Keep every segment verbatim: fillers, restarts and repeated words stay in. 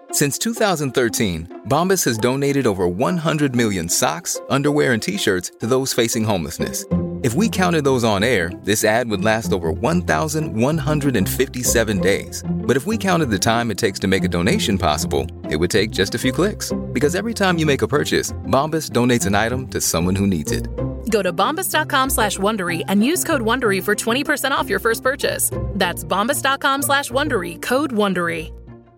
Since two thousand thirteen, Bombas has donated over one hundred million socks, underwear, and T-shirts to those facing homelessness. If we counted those on air, this ad would last over one thousand one hundred fifty-seven days. But if we counted the time it takes to make a donation possible, it would take just a few clicks. Because every time you make a purchase, Bombas donates an item to someone who needs it. Go to bombas.com slash Wondery and use code Wondery for twenty percent off your first purchase. That's bombas.com slash Wondery, code Wondery.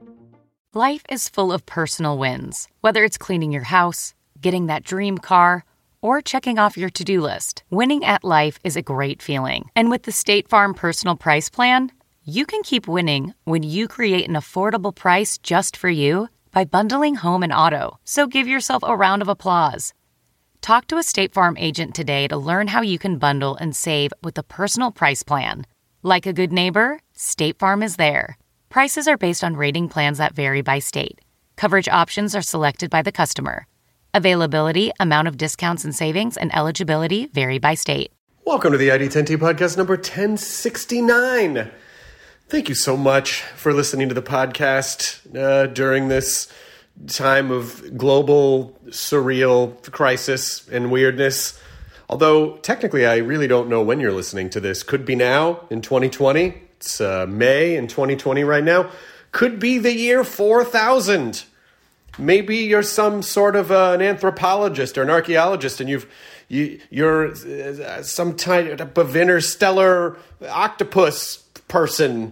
Life is full of personal wins. Whether it's cleaning your house, getting that dream car, or checking off your to-do list, winning at life is a great feeling. And with the State Farm Personal Price Plan, you can keep winning when you create an affordable price just for you by bundling home and auto. So give yourself a round of applause. Talk to a State Farm agent today to learn how you can bundle and save with the Personal Price Plan. Like a good neighbor, State Farm is there. Prices are based on rating plans that vary by state. Coverage options are selected by the customer. Availability, amount of discounts and savings, and eligibility vary by state. Welcome to the I D ten T podcast number ten sixty-nine. Thank you so much for listening to the podcast uh, during this time of global, surreal crisis and weirdness. Although, technically, I really don't know when you're listening to this. Could be now, in twenty twenty. It's uh, May in twenty twenty right now. Could be the year four thousand. Maybe you're some sort of uh, an anthropologist or an archaeologist, and you've you you're uh, some type of interstellar octopus person,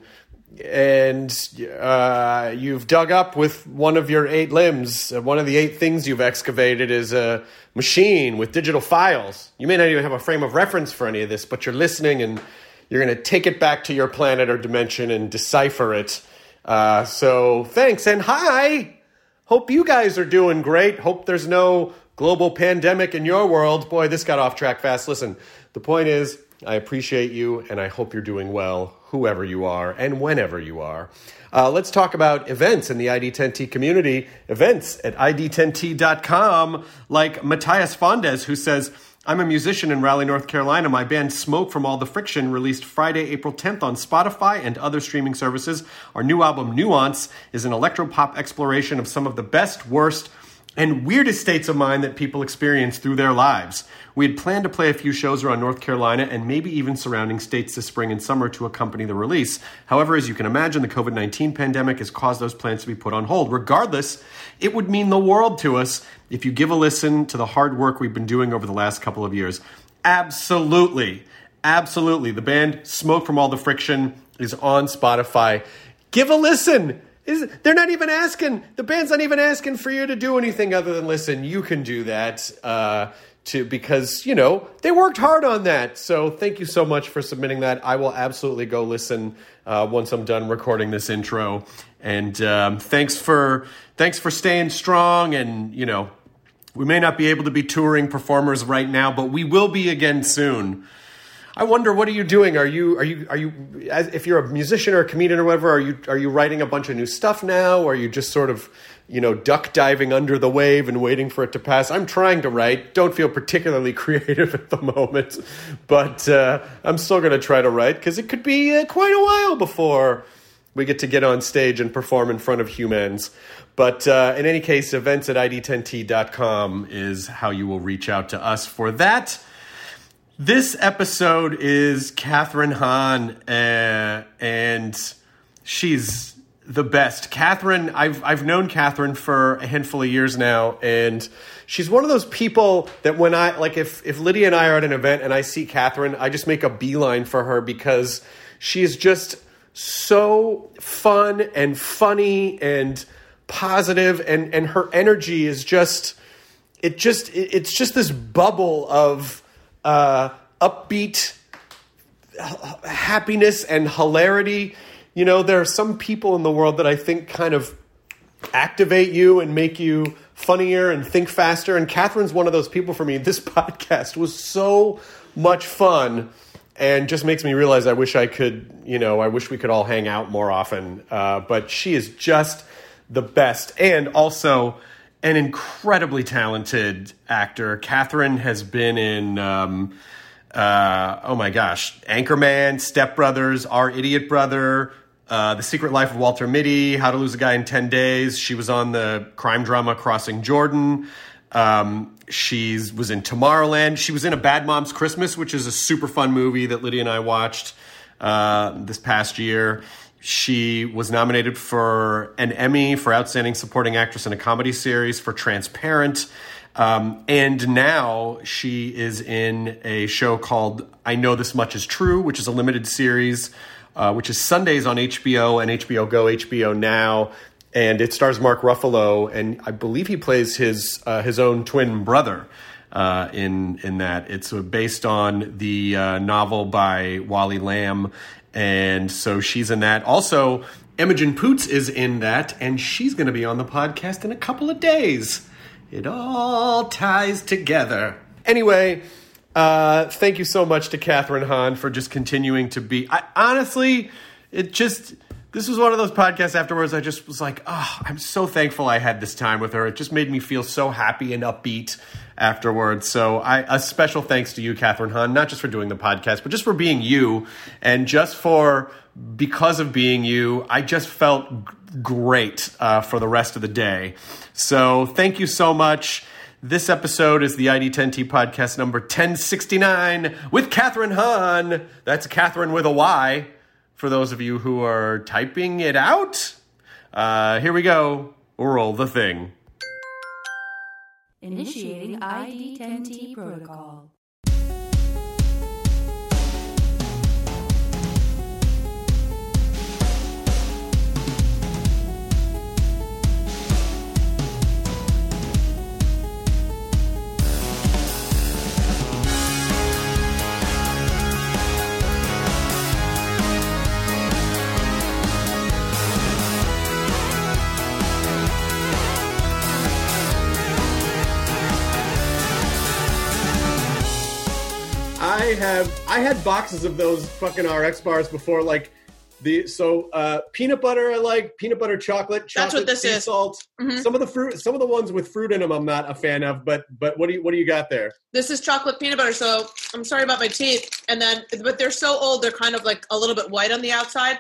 and uh, you've dug up with one of your eight limbs. Uh, one of the eight things you've excavated is a machine with digital files. You may not even have a frame of reference for any of this, but you're listening and you're going to take it back to your planet or dimension and decipher it. Uh, so thanks and hi. Hope you guys are doing great. Hope there's no global pandemic in your world. Boy, this got off track fast. Listen, the point is I appreciate you and I hope you're doing well, whoever you are and whenever you are. Uh, let's talk about events in the I D ten T community. Events at I D ten T dot com, like Matthias Fondes, who says, I'm a musician in Raleigh, North Carolina. My band Smoke from All the Friction released Friday, April tenth on Spotify and other streaming services. Our new album, Nuance, is an electropop exploration of some of the best, worst, and weirdest states of mind that people experience through their lives. We had planned to play a few shows around North Carolina and maybe even surrounding states this spring and summer to accompany the release. However, as you can imagine, the covid nineteen pandemic has caused those plans to be put on hold. Regardless, it would mean the world to us if you give a listen to the hard work we've been doing over the last couple of years. Absolutely. Absolutely. The band Smoke from All the Friction is on Spotify. Give a listen. Is, they're not even asking, the band's not even asking for you to do anything other than listen. You can do that uh, to because, you know, they worked hard on that. So thank you so much for submitting that. I will absolutely go listen uh, once I'm done recording this intro. And um, thanks for thanks for staying strong. And, you know, we may not be able to be touring performers right now, but we will be again soon. I wonder, what are you doing? Are you, are you, are you, as, if you're a musician or a comedian or whatever, are you, are you writing a bunch of new stuff now? Or are you just sort of, you know, duck diving under the wave and waiting for it to pass? I'm trying to write. Don't feel particularly creative at the moment, but uh, I'm still going to try to write because it could be uh, quite a while before we get to get on stage and perform in front of humans. But uh, in any case, events at I D ten T dot com is how you will reach out to us for that. This episode is Kathryn Hahn, uh, and she's the best. Kathryn, I've I've known Kathryn for a handful of years now, and she's one of those people that when I, like if, if Lydia and I are at an event and I see Kathryn, I just make a beeline for her because she is just so fun and funny and positive, and, and her energy is just, it just, it, it's just this bubble of Uh, upbeat h- happiness and hilarity. You know, there are some people in the world that I think kind of activate you and make you funnier and think faster. And Kathryn's one of those people for me. This podcast was so much fun and just makes me realize I wish I could, you know, I wish we could all hang out more often. Uh, but she is just the best. And also an incredibly talented actor. Kathryn has been in, um, uh, oh my gosh, Anchorman, Step Brothers, Our Idiot Brother, uh, The Secret Life of Walter Mitty, How to Lose a Guy in ten days. She was on the crime drama Crossing Jordan. Um, she was in Tomorrowland. She was in A Bad Mom's Christmas, which is a super fun movie that Lydia and I watched uh, this past year. She was nominated for an Emmy for Outstanding Supporting Actress in a Comedy Series for Transparent. Um, and now she is in a show called I Know This Much Is True, which is a limited series, uh, which is Sundays on H B O and H B O Go, H B O Now. And it stars Mark Ruffalo, and I believe he plays his uh, his own twin brother uh, in in that. It's based on the uh, novel by Wally Lamb. And so she's in that. Also, Imogen Poots is in that, and she's going to be on the podcast in a couple of days. It all ties together. Anyway, uh, thank you so much to Kathryn Hahn for just continuing to be... I, honestly, it just... This was one of those podcasts afterwards I just was like, oh, I'm so thankful I had this time with her. It just made me feel so happy and upbeat afterwards. So I, a special thanks to you, Kathryn Hahn, not just for doing the podcast, but just for being you. And just for, because of being you, I just felt g- great uh, for the rest of the day. So thank you so much. This episode is the I D ten T podcast number ten sixty-nine with Kathryn Hahn. That's Kathryn with a Y. For those of you who are typing it out, uh, here we go. We'll roll the thing. Initiating I D ten T protocol. I have I had boxes of those fucking R X bars before, like the so uh, peanut butter I like, peanut butter chocolate, chocolate That's what this sea is. salt. Mm-hmm. Some of the fruit, some of the ones with fruit in them, I'm not a fan of. But but what do you what do you got there? This is chocolate peanut butter, so I'm sorry about my teeth. And then, but they're so old, they're kind of like a little bit white on the outside.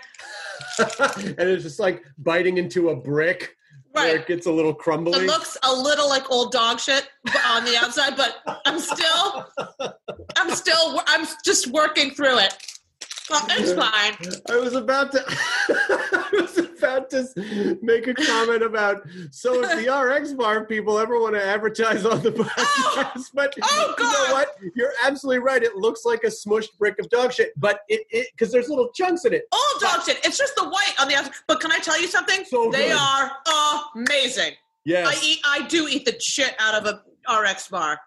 And it's just like biting into a brick. Right. Where it gets a little crumbly. It looks a little like old dog shit on the outside, but I'm still, I'm still, I'm just working through it. Well, it's fine. I was about to, I was about to make a comment about, so if the R X bar people ever want to advertise on the podcast, Oh! but Oh, you know God! what? You're absolutely right. It looks like a smushed brick of dog shit, but it, it, because there's little chunks in it. Old dog shit. It's just the white on the outside. But can I tell you something? So they good. are amazing. Yes. I eat, I do eat the shit out of a R X bar.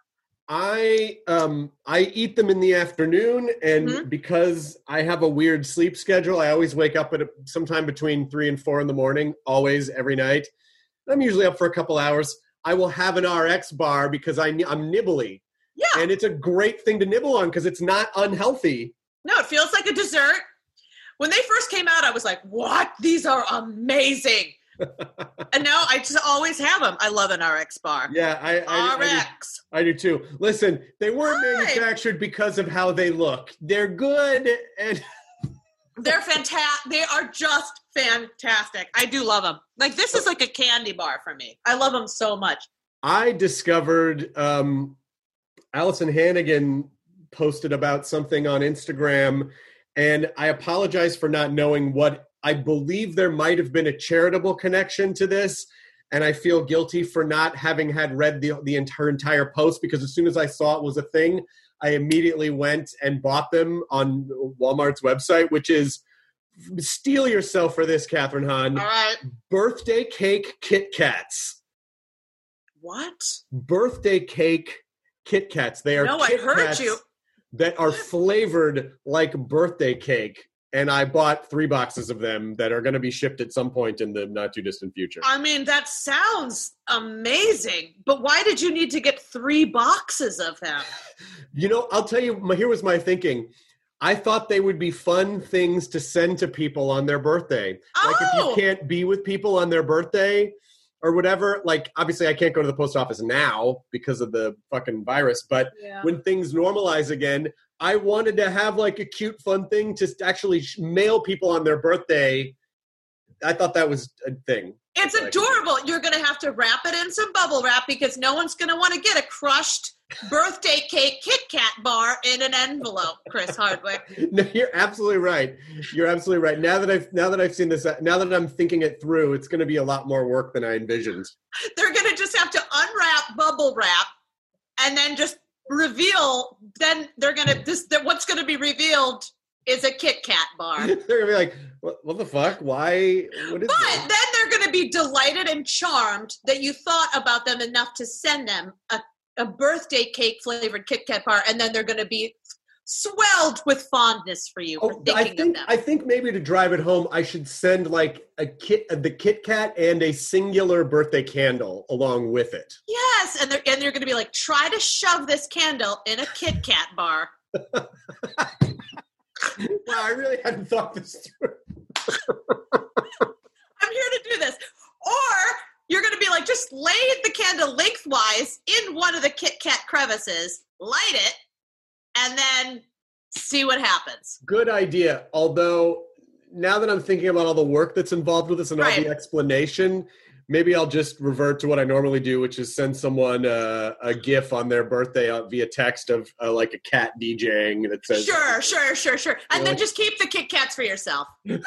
I um I eat them in the afternoon, and Mhm. because I have a weird sleep schedule, I always wake up at a, sometime between three and four in the morning, always every night. I'm usually up for a couple hours. I will have an R X bar because I I'm nibbly, Yeah. and it's a great thing to nibble on because it's not unhealthy. No, it feels like a dessert. When they first came out, I was like, what? These are amazing. And now I just always have them. I love an R X bar. Yeah, I I, R I, X. do, I do too. Listen, they weren't Hi. manufactured because of how they look. They're good, and They're fantastic. They are just fantastic. I do love them. Like, this is like a candy bar for me. I love them so much. I discovered um, Allison Hannigan posted about something on Instagram, and I apologize for not knowing what. I believe there might have been a charitable connection to this, and I feel guilty for not having had read the the entire entire post, because as soon as I saw it was a thing, I immediately went and bought them on Walmart's website, which is, steal yourself for this, Kathryn Hahn. All right. Birthday cake Kit Kats. What? Birthday cake Kit Kats. They are No, I Kit heard Kats you. that are flavored like birthday cake. And I bought three boxes of them that are going to be shipped at some point in the not too distant future. I mean, that sounds amazing. But why did you need to get three boxes of them? You know, I'll tell you, my, here was my thinking. I thought they would be fun things to send to people on their birthday. Like if Oh. you can't be with people on their birthday or whatever, like obviously I can't go to the post office now because of the fucking virus, but Yeah. when things normalize again, I wanted to have like a cute, fun thing to actually mail people on their birthday I thought that was a thing. It's adorable. You're going to have to wrap it in some bubble wrap because no one's going to want to get a crushed birthday cake Kit Kat bar in an envelope, Chris Hardwick. No, you're absolutely right. You're absolutely right. Now that I've now that I've seen this, now that I'm thinking it through, it's going to be a lot more work than I envisioned. They're going to just have to unwrap bubble wrap and then just reveal. Then they're going to this. What's going to be revealed is a Kit Kat bar. They're going to be like, what, what the fuck? Why? What is but this? Then they're going to be delighted and charmed that you thought about them enough to send them a, a birthday cake flavored Kit Kat bar, and then they're going to be swelled with fondness for you for oh, thinking I think, of them. I think maybe to drive it home, I should send like a kit, the Kit Kat and a singular birthday candle along with it. Yes, and they're and they're going to be like, try to shove this candle in a Kit Kat bar. Wow, I really hadn't thought this through. I'm here to do this. Or you're going to be like, just lay the candle lengthwise in one of the Kit Kat crevices, light it, and then see what happens. Good idea. Although, now that I'm thinking about all the work that's involved with this and right. all the explanation, maybe I'll just revert to what I normally do, which is send someone uh, a GIF on their birthday via text of uh, like a cat DJing that says... Sure, sure, sure, sure. And know, then like, just keep the Kit Kats for yourself.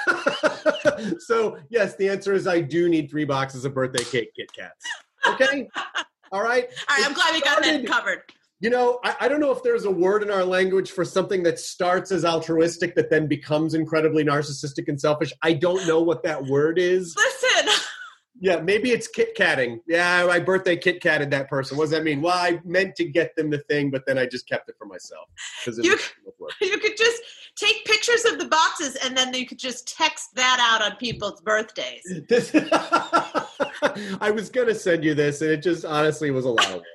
So, yes, the answer is I do need three boxes of birthday cake Kit Kats. Okay? All right? All right, I'm glad we got that covered. You know, I, I don't know if there's a word in our language for something that starts as altruistic that then becomes incredibly narcissistic and selfish. I don't know what that word is. Listen... Yeah, maybe it's Kit-Katting. Yeah, my birthday Kit-Katted that person. What does that mean? Well, I meant to get them the thing, but then I just kept it for myself. You, you could just take pictures of the boxes, and then you could just text that out on people's birthdays. This, I was going to send you this, and it just honestly was a lot of work.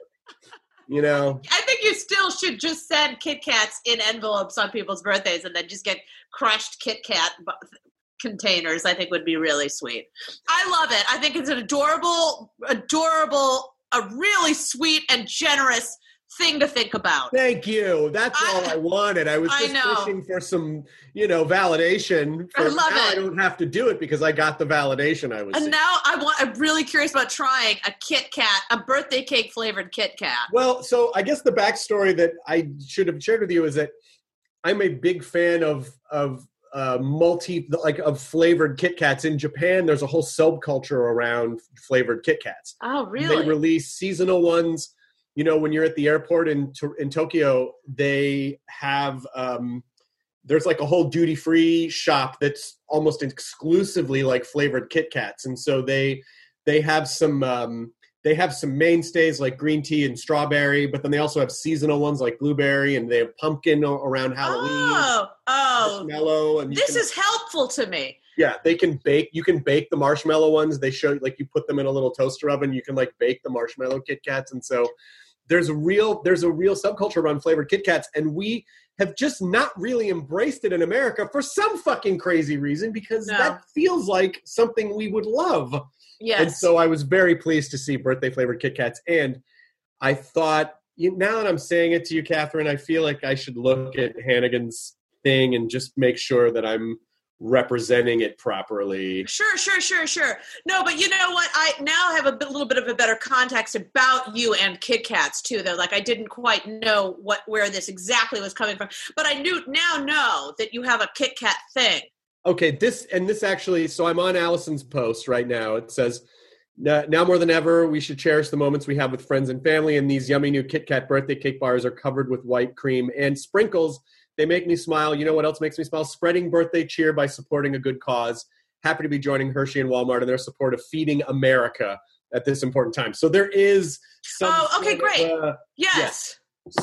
You know? I think you still should just send Kit Kats in envelopes on people's birthdays and then just get crushed Kit Kat containers. I think would be really sweet. I love it. I think it's an adorable, adorable, a really sweet and generous thing to think about. Thank you. That's I, all I wanted. I was just I fishing for some, you know, validation. For, I love now it. I don't have to do it because I got the validation I was And seeing. now I want, I'm really curious about trying a Kit Kat, a birthday cake flavored Kit Kat. Well, so I guess the backstory that I should have shared with you is that I'm a big fan of, of, uh multi like of flavored Kit Kats. In Japan there's a whole subculture around flavored Kit Kats. Oh, really? They release seasonal ones. You know, when you're at the airport in in Tokyo, they have um there's like a whole duty free shop that's almost exclusively like flavored Kit Kats, and so they they have some um they have some mainstays like green tea and strawberry, but then they also have seasonal ones like blueberry, and they have pumpkin around Halloween. Oh, oh, marshmallow. And this can, is helpful to me. Yeah, they can bake. You can bake the marshmallow ones. They show like you put them in a little toaster oven. You can like bake the marshmallow Kit Kats, and so there's a real there's a real subculture around flavored Kit Kats, and we have just not really embraced it in America for some fucking crazy reason because no. that feels like something we would love. Yes. And so I was very pleased to see birthday flavored Kit Kats. And I thought, you, now that I'm saying it to you, Catherine, I feel like I should look at Hannigan's thing and just make sure that I'm representing it properly. Sure, sure, sure, sure. No, but you know what? I now have a bit, little bit of a better context about you and Kit Kats too. Though, like I didn't quite know what where this exactly was coming from, but I knew now know that you have a Kit Kat thing. Okay, this and this actually, so I'm on Allison's post right now. It says, now more than ever, we should cherish the moments we have with friends and family, and these yummy new Kit Kat birthday cake bars are covered with white cream and sprinkles. They make me smile. You know what else makes me smile? Spreading birthday cheer by supporting a good cause. Happy to be joining Hershey and Walmart in their support of feeding America at this important time. So there is some... Oh, okay, great. Of, uh, yes. yes.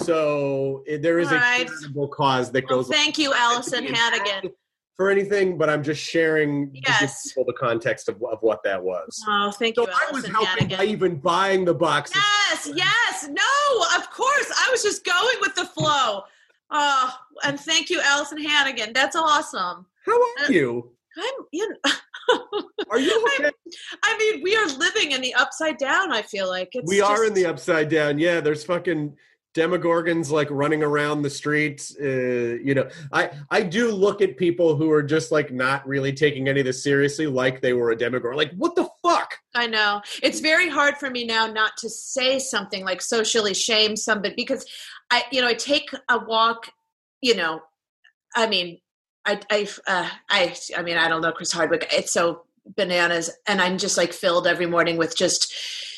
So there is All a right. charitable cause that well, goes... Thank you, Allison Hannigan. For anything, but I'm just sharing yes. to give people the context of, of what that was. Oh, thank so you, Allison I was helping Hannigan. by even buying the boxes. Yes, yes. No, of course. I was just going with the flow. Oh, and thank you, Allison Hannigan. That's awesome. How are you? I'm, you know, are you okay? I mean, we are living in the upside down, I feel like. It's we are just... in the upside down. Yeah, there's fucking Demogorgons like running around the streets. Uh, you know, I, I do look at people who are just like not really taking any of this seriously, like they were a Demogorgon. Like, what the fuck? I know. It's very hard for me now not to say something like socially shame somebody, because I, you know, I take a walk, you know, I mean, I, I, uh, I, I mean, I don't know, Chris Hardwick, it's so bananas. And I'm just like filled every morning with just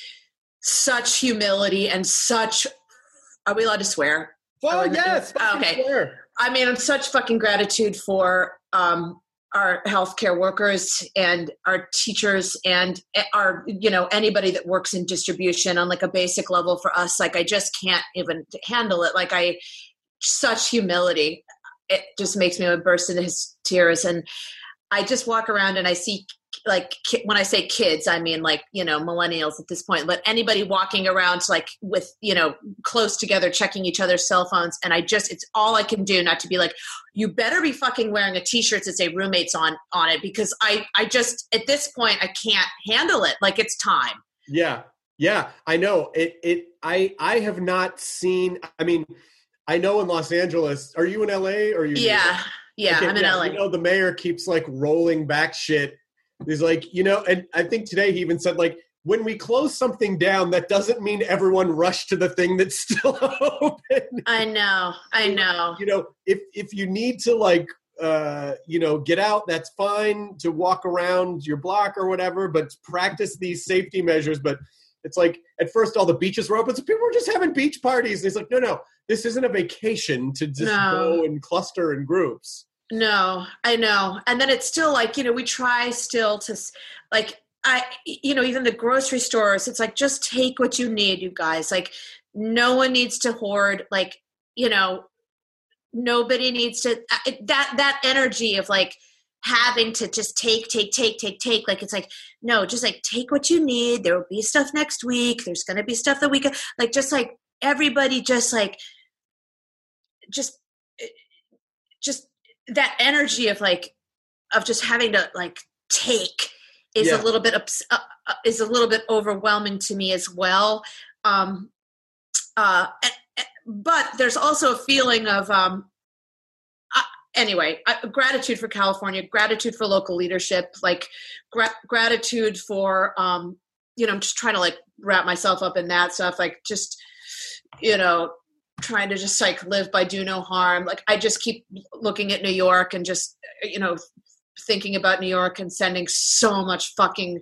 such humility and such, are we allowed to swear? Oh, yes. Oh, okay. Swear. I mean, I'm such fucking gratitude for um, our healthcare workers and our teachers and our, you know, anybody that works in distribution on like a basic level for us. Like, I just can't even handle it. Like, I, such humility. It just makes me burst into his tears. And I just walk around and I see, like, when I say kids, I mean like, you know, millennials at this point, but anybody walking around like with, you know, close together, checking each other's cell phones. And I just, it's all I can do not to be like, you better be fucking wearing a t-shirt that say roommates on, on it. Because I, I just, at this point, I can't handle it. Like, it's time. Yeah. Yeah. I know it, it, I, I have not seen, I mean, I know in Los Angeles, are you in L A or are you? Yeah. Yeah. Okay, I'm in yeah, L A. You know, the mayor keeps like rolling back shit. He's like, you know, and I think today he even said, like, when we close something down, that doesn't mean everyone rush to the thing that's still open. I know. I know. You know, if if you need to, like, uh, you know, get out, that's fine to walk around your block or whatever, but practice these safety measures. But it's like, at first all the beaches were open, so people were just having beach parties. And he's like, no, no, this isn't a vacation to just No. go and cluster in groups. No, I know. And then it's still like, you know, we try still to like, I, you know, even the grocery stores, it's like, just take what you need, you guys. Like, no one needs to hoard, like, you know, nobody needs to, that, that energy of like having to just take, take, take, take, take. Like, it's like, no, just like take what you need. There will be stuff next week. There's going to be stuff that we can, like, just like everybody just like, just, just, that energy of like, of just having to like take is Yeah. a little bit, ups- uh, uh, is a little bit overwhelming to me as well. Um, uh, and, and- but there's also a feeling of, um, uh, anyway, uh, gratitude for California, gratitude for local leadership, like gra- gratitude for, um, you know, I'm just trying to like wrap myself up in that stuff. Like, just, you know, trying to just like live by do no harm. Like, I just keep looking at New York and just, you know, thinking about New York and sending so much fucking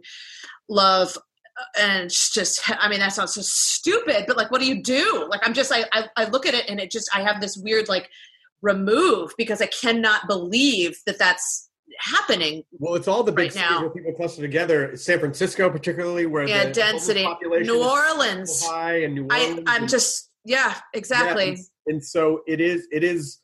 love. And it's just, I mean, that sounds so stupid, but like, what do you do? Like, I'm just, I, I, I look at it and it just, I have this weird like remove because I cannot believe that that's happening. Well, it's all the big right cities now. where people cluster together. San Francisco, particularly, where Yeah, the density. homeless population New is Orleans. so high, and New I, Orleans. I'm and- just, yeah, exactly. Yeah, and, and so it is. It is.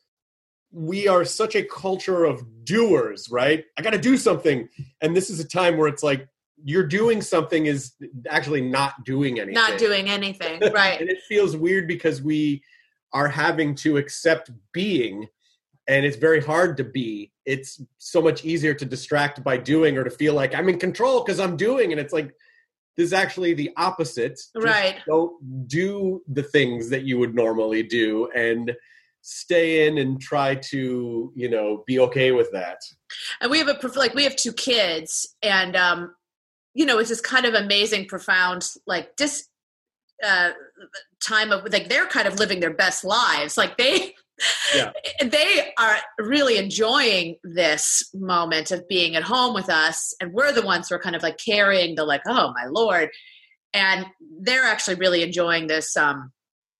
We are such a culture of doers, right? I got to do something, and this is a time where it's like you're doing something is actually not doing anything. Not doing anything, right? And it feels weird because we are having to accept being, and it's very hard to be. It's so much easier to distract by doing or to feel like I'm in control because I'm doing, and it's like this is actually the opposite. Just Right. don't do the things that you would normally do and stay in and try to, you know, be okay with that. And we have a prof- like we have two kids, and um, you know, it's this kind of amazing, profound, like dis uh, time of like they're kind of living their best lives. Like they, Yeah. they are really enjoying this moment of being at home with us, and we're the ones who are kind of like carrying the like, oh my Lord, and they're actually really enjoying this. Um,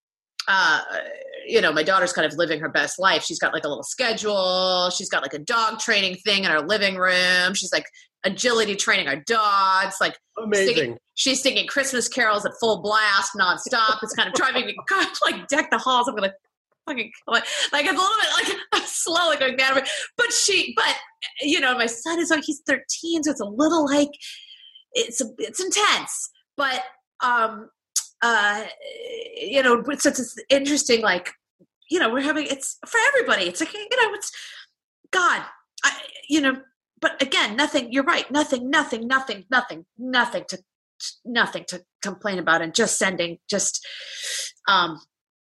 uh, you know, my daughter's kind of living her best life. She's got like a little schedule. She's got like a dog training thing in our living room. She's like agility training our dogs. Like Amazing. Singing, she's singing Christmas carols at full blast nonstop. It's kind of driving me kind of like deck the halls. I'm gonna fucking like, like it's a little bit like I'm slowly going down. But she, but you know, my son is like he's thirteen, so it's a little like it's a, it's intense. But um. Uh, you know, it's, it's interesting, like, you know, we're having, it's for everybody. It's like, you know, it's God, I, you know, but again, nothing, you're right. Nothing, nothing, nothing, nothing, nothing to, nothing to complain about, and just sending, just, um,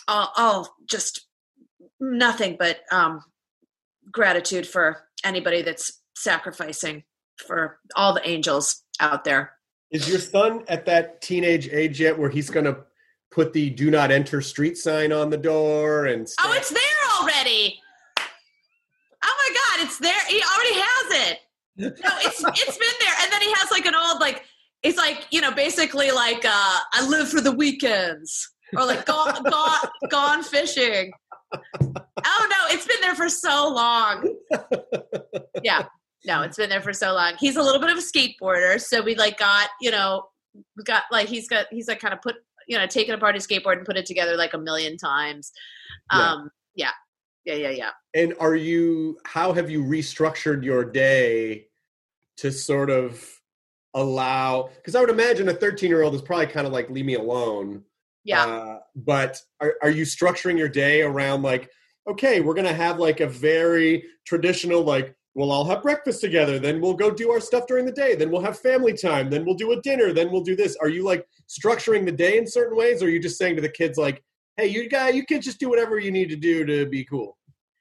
all, all just nothing but um, gratitude for anybody that's sacrificing for all the angels out there. Is your son at that teenage age yet where he's going to put the do not enter street sign on the door? And oh, it's there already. Oh my God, it's there. He already has it. No, it's it's been there. And then he has like an old, like, it's like, you know, basically like, uh, I live for the weekends, or like gone, gone, gone fishing. Oh no, it's been there for so long. Yeah. No, it's been there for so long. He's a little bit of a skateboarder. So we like got, you know, we got like, he's got, he's like kind of put, you know, taken apart his skateboard and put it together like a million times. Um, yeah. Yeah. Yeah. Yeah. And are you, how have you restructured your day to sort of allow, because I would imagine a thirteen year old is probably kind of like, leave me alone. Yeah. Uh, but are, are you structuring your day around like, okay, we're going to have like a very traditional, like, we'll all have breakfast together. Then we'll go do our stuff during the day. Then we'll have family time. Then we'll do a dinner. Then we'll do this. Are you like structuring the day in certain ways? Or are you just saying to the kids like, hey, you guys, you kids just do whatever you need to do to be cool?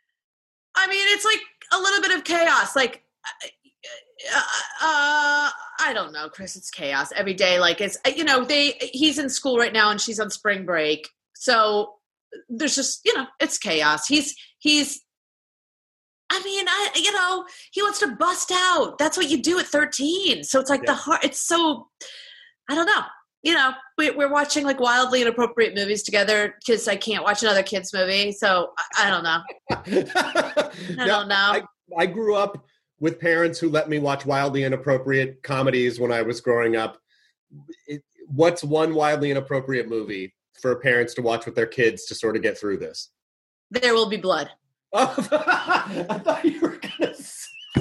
I mean, it's like a little bit of chaos. Like, uh, uh, I don't know, Chris, it's chaos every day. Like it's, you know, they, he's in school right now and she's on spring break. So there's just, you know, it's chaos. He's, he's, I mean, I, you know, he wants to bust out. That's what you do at thirteen. So it's like yeah. the heart, it's so, I don't know. You know, we, we're watching like wildly inappropriate movies together because I can't watch another kid's movie. So I, I don't know. I now, don't know. I, I grew up with parents who let me watch wildly inappropriate comedies when I was growing up. It, what's one wildly inappropriate movie for parents to watch with their kids to sort of get through this? There Will Be Blood. Oh, I thought you were going to say...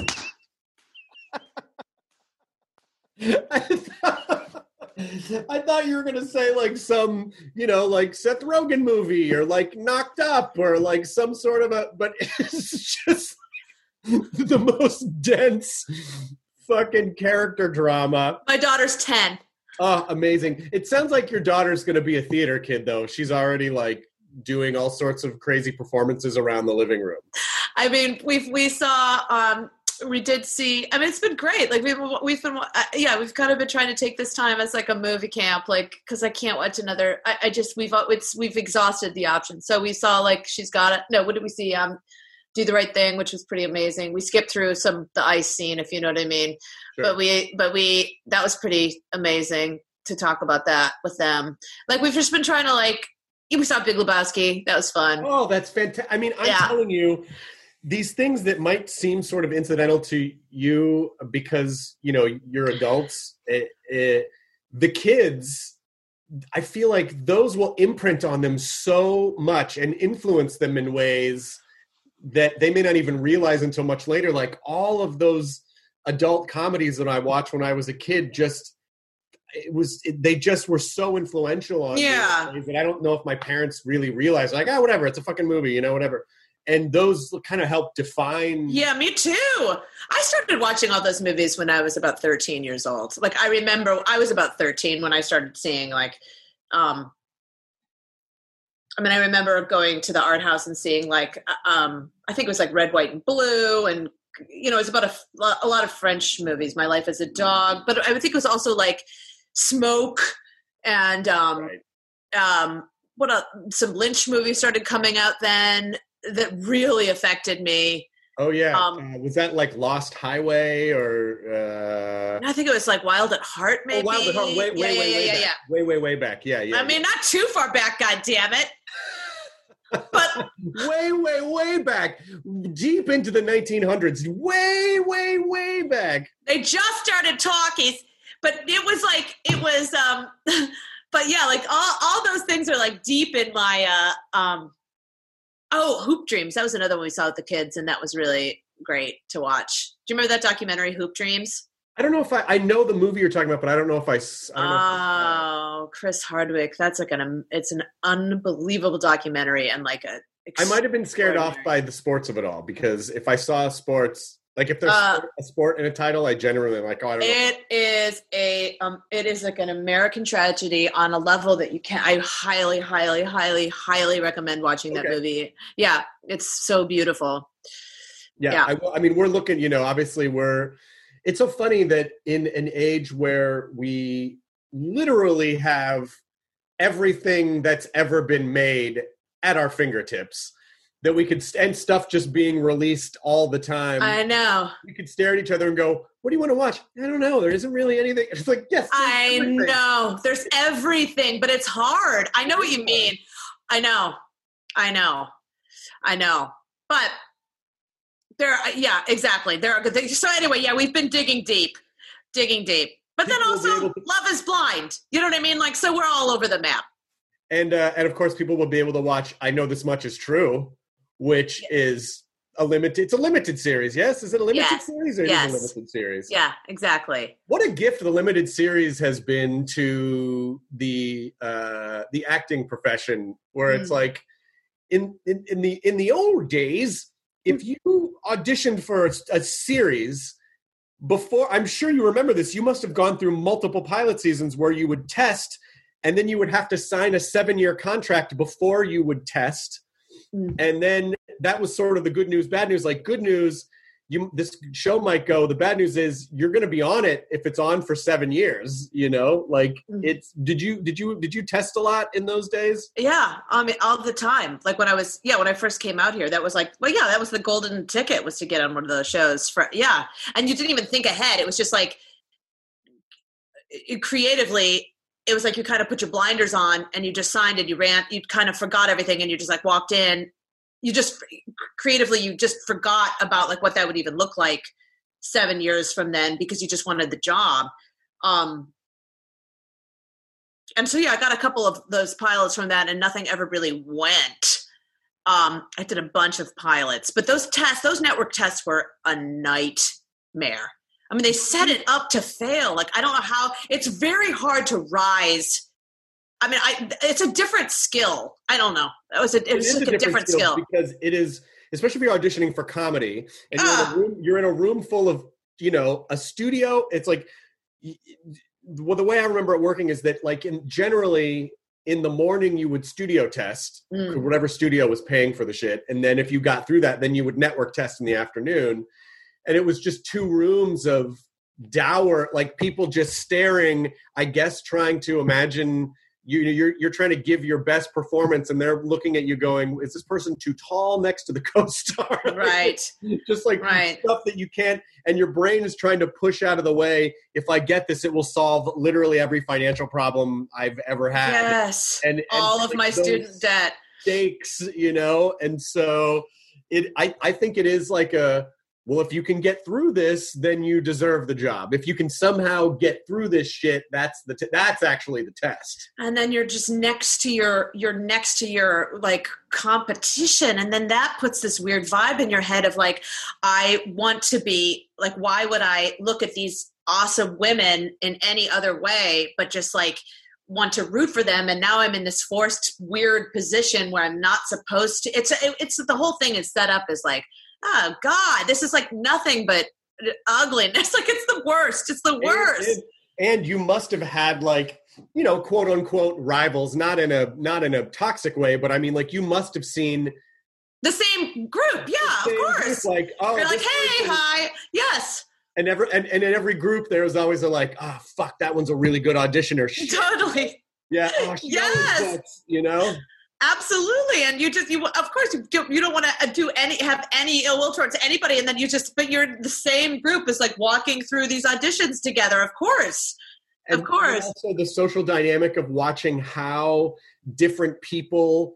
I, thought, I thought you were going to say like some, you know, like Seth Rogen movie or like Knocked Up or like some sort of a... But it's just the most dense fucking character drama. My daughter's ten. Oh, amazing. It sounds like your daughter's going to be a theater kid, though. She's already like doing all sorts of crazy performances around the living room. I mean, we've, we saw, um, we did see, I mean, it's been great. Like we've, we've been, uh, yeah, we've kind of been trying to take this time as like a movie camp, like, cause I can't watch another, I, I just, we've, it's, we've exhausted the options. So we saw like, she's got it. No, what did we see? Um, Do the Right Thing, which was pretty amazing. We skipped through some, the ice scene, if you know what I mean, sure. but we, but we, that was pretty amazing to talk about that with them. Like we've just been trying to like, we saw Big Lebowski. That was fun. Oh, that's fantastic. I mean, I'm yeah. telling you, these things that might seem sort of incidental to you because, you know, you're adults, it, it, the kids, I feel like those will imprint on them so much and influence them in ways that they may not even realize until much later. Like all of those adult comedies that I watched when I was a kid, just, it was, it, they just were so influential on yeah. me that I don't know if my parents really realized like, oh, whatever, it's a fucking movie, you know, whatever. And those kind of help define. Yeah, me too. I started watching all those movies when I was about thirteen years old. Like I remember I was about thirteen when I started seeing like, um, I mean, I remember going to the art house and seeing like, um, I think it was like Red, White, and Blue. And, you know, it's about a, a lot of French movies, My Life as a Dog. But I think it was also like Smoke and um, right. um, what a, some Lynch movies started coming out then that really affected me. Oh, yeah. Um, uh, was that like Lost Highway or? Uh... I think it was like Wild at Heart, maybe. Oh, Wild at Heart. Way, way, yeah, way, yeah, way, yeah, back. yeah. way, way, way back. Yeah, yeah. I mean, not too far back, goddammit. But way, way, way back, deep into the nineteen hundreds, way, way, way back. They just started talkies, but it was like, it was, um, but yeah, like all, all those things are like deep in my, uh, um, oh, Hoop Dreams. That was another one we saw with the kids, and that was really great to watch. Do you remember that documentary, Hoop Dreams? I don't know if I, I know the movie you're talking about, but I don't know if I, I don't know oh, if Chris Hardwick. That's like an, it's an unbelievable documentary and like a, I might have been scared off by the sports of it all, because if I saw sports, Like if there's Uh, a sport in a title, I generally like, oh, I don't know. It is a um it is like an American tragedy on a level that you can't. I highly, highly, highly, highly recommend watching that Okay. movie. Yeah, it's so beautiful. Yeah, Yeah. I, I mean, we're looking, you know, obviously we're, it's so funny that in an age where we literally have everything that's ever been made at our fingertips, that we could, and stuff just being released all the time. I know. We could stare at each other and go, what do you want to watch? I don't know. There isn't really anything. It's like, yes. there's I everything. know. There's everything, but it's hard. I know what you mean. I know. I know. I know. But there, yeah, exactly. There are good things. So anyway, yeah, we've been digging deep, digging deep. But then People will be also, able to- Love is Blind. You know what I mean? Like, so we're all over the map. And, uh, and of course, people will be able to watch I Know This Much Is True, which is a limited, it's a limited series, yes? Is it a limited Yes. series or Yes. is it a limited series? Yeah, exactly. What a gift the limited series has been to the uh, the acting profession, where it's Mm. like in, in in the in the old days, if you auditioned for a, a series before, I'm sure you remember this, you must have gone through multiple pilot seasons where you would test, and then you would have to sign a seven-year contract before you would test. Mm. And then that was sort of the good news, bad news. Like, good news, you this show might go. The bad news is you're going to be on it if it's on for seven years. You know, like Mm. it's. Did you did you did you test a lot in those days? Yeah, I mean, all the time. Like when I was, yeah, when I first came out here, that was like, well, yeah, that was the golden ticket, was to get on one of those shows. For yeah, and you didn't even think ahead. It was just like it, creatively. It was like you kind of put your blinders on and you just signed and you ran. You kind of forgot everything and you just like walked in. You just creatively, you just forgot about like what that would even look like seven years from then because you just wanted the job. Um, and so, yeah, I got a couple of those pilots from that and nothing ever really went. Um, I did a bunch of pilots, but those tests, those network tests were a nightmare. I mean, they set it up to fail. Like, I don't know how, it's very hard to rise. I mean, I, it's a different skill. I don't know. It was a, it was is like a different skill. because it is, especially if you're auditioning for comedy and you're, Ah. in a room, you're in a room full of, you know, a studio. It's like, y- well, the way I remember it working is that like in generally in the morning you would studio test, Mm. whatever studio was paying for the shit. And then if you got through that, then you would network test in the afternoon. And it was just two rooms of dour, like people just staring, I guess, trying to imagine you, you're, you're trying to give your best performance and they're looking at you going, is this person too tall next to the co-star? Right. Just like Right. stuff that you can't, and your brain is trying to push out of the way. If I get this, it will solve literally every financial problem I've ever had. Yes. And, and All of my those student debt. stakes, you know? And so it, I, I think it is like a, well, if you can get through this, then you deserve the job. If you can somehow get through this shit, that's the, t- that's actually the test. And then you're just next to your, you're next to your like competition. And then that puts this weird vibe in your head of like, I want to be like, why would I look at these awesome women in any other way, but just like want to root for them. And now I'm in this forced weird position where I'm not supposed to, it's, it's the whole thing is set up as like, oh God, this is like nothing but ugliness. Like it's the worst. It's the worst. And, and, and you must have had like, you know, quote unquote rivals, not in a not in a toxic way, but I mean, like you must have seen The same group, yeah, the of same course. group, like, oh, You're like, this hey, person- hi, yes, and every and, and in every group there was always a like, oh fuck, that one's a really good auditioner. Shit. totally, Yeah, oh, she Yes. always gets, you know. absolutely. And you just, you of course, you don't, you don't want to do any, have any ill will towards anybody, and then you just, but you're the same group as like walking through these auditions together, of course. And Of course. also the social dynamic of watching how different people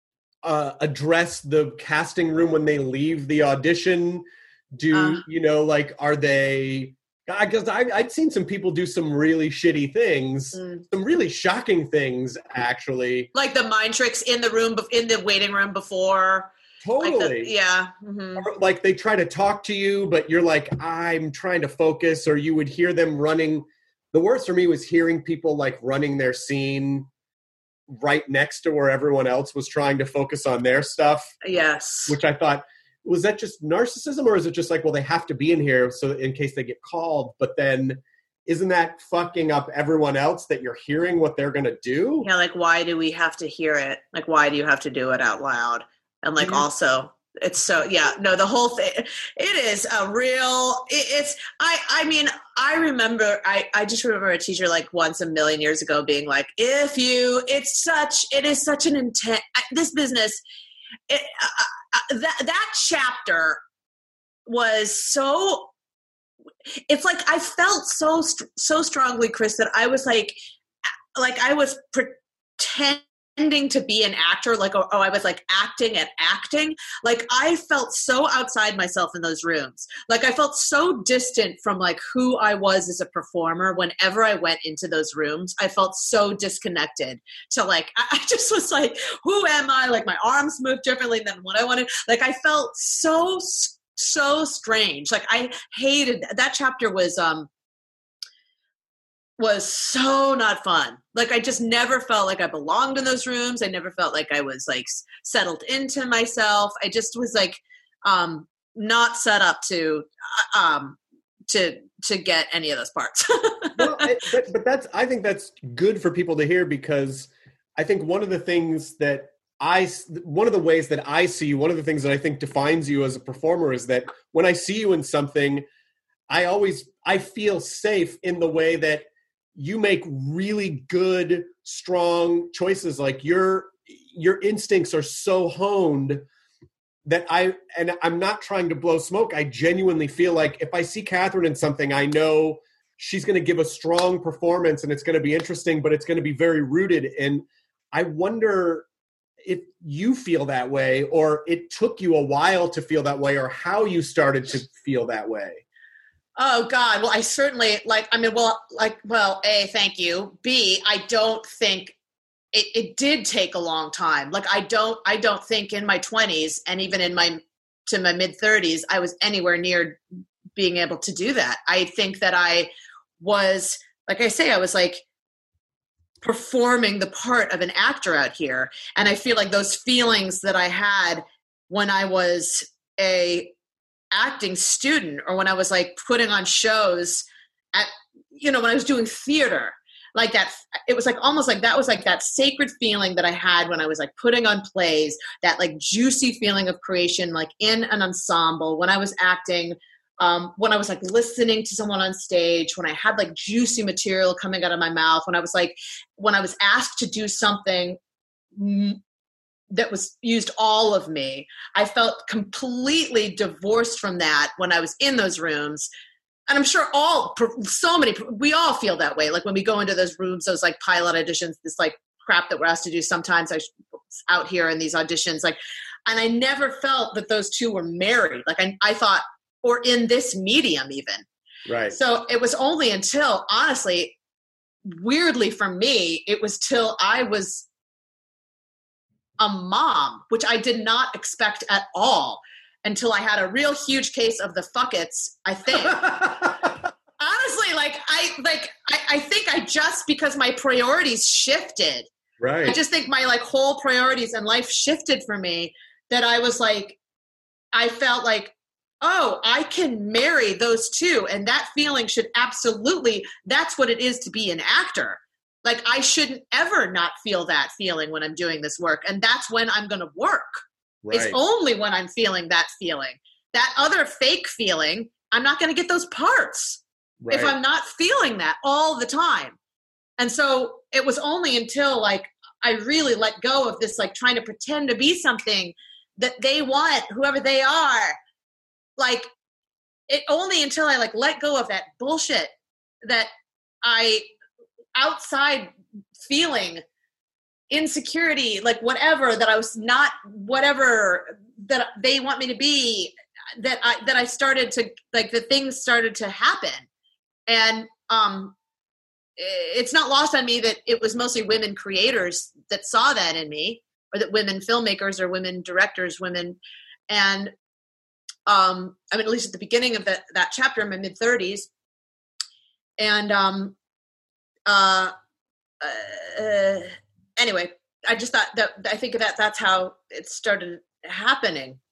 uh, address the casting room when they leave the audition. Do, Uh. you know, like, are they... I guess I, I'd seen some people do some really shitty things, Mm. some really shocking things, actually. Like the mind tricks in the room, bef- in the waiting room before. Like Totally. the, yeah. mhm. Or, like they try to talk to you, but you're like, I'm trying to focus, or you would hear them running. The worst for me was hearing people like running their scene right next to where everyone else was trying to focus on their stuff, Yes. which I thought was that just narcissism, or is it just like, well, they have to be in here so in case they get called, but then isn't that fucking up everyone else that you're hearing what they're going to do? Yeah, like, why do we have to hear it? Like, why do you have to do it out loud? And like, mm-hmm. also, it's so, yeah, no, the whole thing, it is a real, it, it's, I, I mean, I remember, I, I just remember a teacher like once a million years ago being like, if you, it's such, it is such an intense, this business, it, uh, uh, that, that chapter was so, it's like I felt so so strongly, Chris, that I was like, like I was pretending to be an actor, like oh, oh, I was like acting and acting. Like I felt so outside myself in those rooms. Like I felt so distant from like who I was as a performer. Whenever I went into those rooms, I felt so disconnected. To like, I just was like, who am I? Like my arms moved differently than what I wanted. Like I felt so. so strange. Like I hated that chapter was um was so not fun. Like I just never felt like I belonged in those rooms. I never felt like I was like settled into myself. I just was like um not set up to um to to get any of those parts. Well, I, but, but that's I think that's good for people to hear, because I think one of the things that I, one of the ways that I see you, one of the things that I think defines you as a performer is that when I see you in something, I always, I feel safe in the way that you make really good, strong choices. Like your, your instincts are so honed that I, and I'm not trying to blow smoke. I genuinely feel like if I see Catherine in something, I know she's going to give a strong performance and it's going to be interesting, but it's going to be very rooted. And I wonder if you feel that way, or it took you a while to feel that way, or how you started to feel that way. Oh God. Well, I certainly like, I mean, well, like, well, A, thank you. B, I don't think it, it did take a long time. Like, I don't, I don't think in my twenties and even in my, to my mid thirties, I was anywhere near being able to do that. I think that I was, like I say, I was like, performing the part of an actor out here. And I feel like those feelings that I had when I was a acting student, or when I was like putting on shows at, you know, when I was doing theater, like that, it was like almost like that was like that sacred feeling that I had when I was like putting on plays, that like juicy feeling of creation, like in an ensemble, when I was acting, Um, when I was like listening to someone on stage, when I had like juicy material coming out of my mouth, when I was like, when I was asked to do something that was used all of me, I felt completely divorced from that when I was in those rooms. And I'm sure all, so many, we all feel that way. Like when we go into those rooms, those like pilot auditions, this like crap that we're asked to do sometimes I out here in these auditions, like, and I never felt that those two were married. Like I, I thought, or in this medium even. Right. So it was only until, honestly, weirdly for me, it was till I was a mom, which I did not expect at all, until I had a real huge case of the fuckets, I think. Honestly, like I like I, I think I just, because my priorities shifted. Right. I just think my like whole priorities in life shifted for me, that I was like, I felt like, oh, I can marry those two. And that feeling should absolutely, that's what it is to be an actor. Like I shouldn't ever not feel that feeling when I'm doing this work. And that's when I'm going to work. Right. It's only when I'm feeling that feeling. That other fake feeling, I'm not going to get those parts right. if I'm not feeling that all the time. And so it was only until like I really let go of this, like trying to pretend to be something that they want, whoever they are. Like it only until I like let go of that bullshit that I outside feeling insecurity, like whatever, that I was not whatever that they want me to be, that I, that I started to like, the things started to happen. And, um, it's not lost on me that it was mostly women creators that saw that in me, or that women filmmakers or women directors, women, and, Um, I mean, at least at the beginning of that, that chapter in my mid thirties. And, um, uh, uh, anyway, I just thought that, I think that that's how it started happening.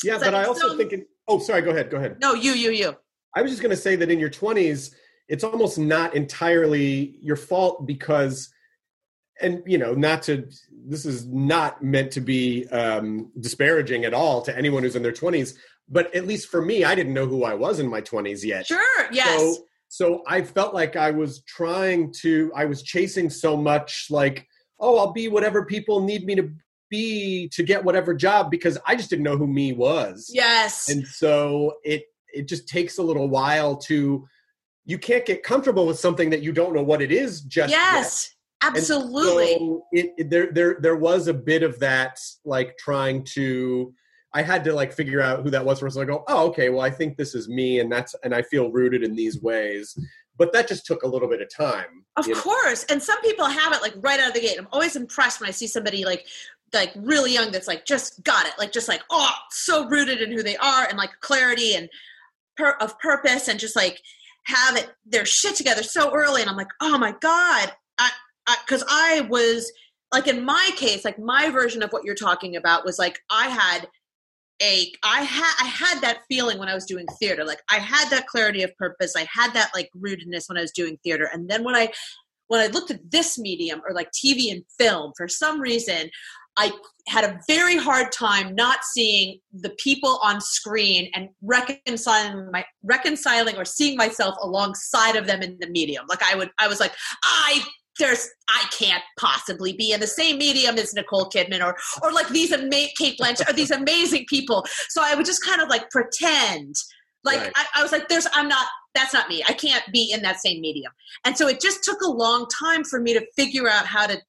Yeah, So but I think also so- think, in, oh, sorry, go ahead, go ahead. No, you, you, you. I was just going to say that in your twenties, it's almost not entirely your fault because, and, you know, not to, this is not meant to be um, disparaging at all to anyone who's in their twenties, but at least for me, I didn't know who I was in my twenties yet. Sure, yes. So, so I felt like I was trying to, I was chasing so much like, oh, I'll be whatever people need me to be to get whatever job because I just didn't know who me was. Yes. And so it, it just takes a little while to, you can't get comfortable with something that you don't know what it is just yes, yet. absolutely. And so it, it, there, there, there was a bit of that, like trying to, I had to like figure out who that was first. I go, oh, okay, well, I think this is me, and that's, and I feel rooted in these ways. But that just took a little bit of time. Of you know? course, and some people have it like right out of the gate. I'm always impressed when I see somebody like, like really young that's like just got it, like just like oh, so rooted in who they are and like clarity and per- of purpose and just like have it their shit together so early. And I'm like, oh my god, I because I, I was like in my case, like my version of what you're talking about was like I had. A, I had I had that feeling when I was doing theater. Like I had that clarity of purpose. I had that like rootedness when I was doing theater. And then when I when I looked at this medium or like T V and film, for some reason, I had a very hard time not seeing the people on screen and reconciling my reconciling or seeing myself alongside of them in the medium. Like I would I was like, I There's, I can't possibly be in the same medium as Nicole Kidman or, or like these ama- Kate Blanchett or these amazing people. So I would just kind of like pretend, like Right. I, I was like, "There's, I'm not. That's not me. I can't be in that same medium." And so it just took a long time for me to figure out how to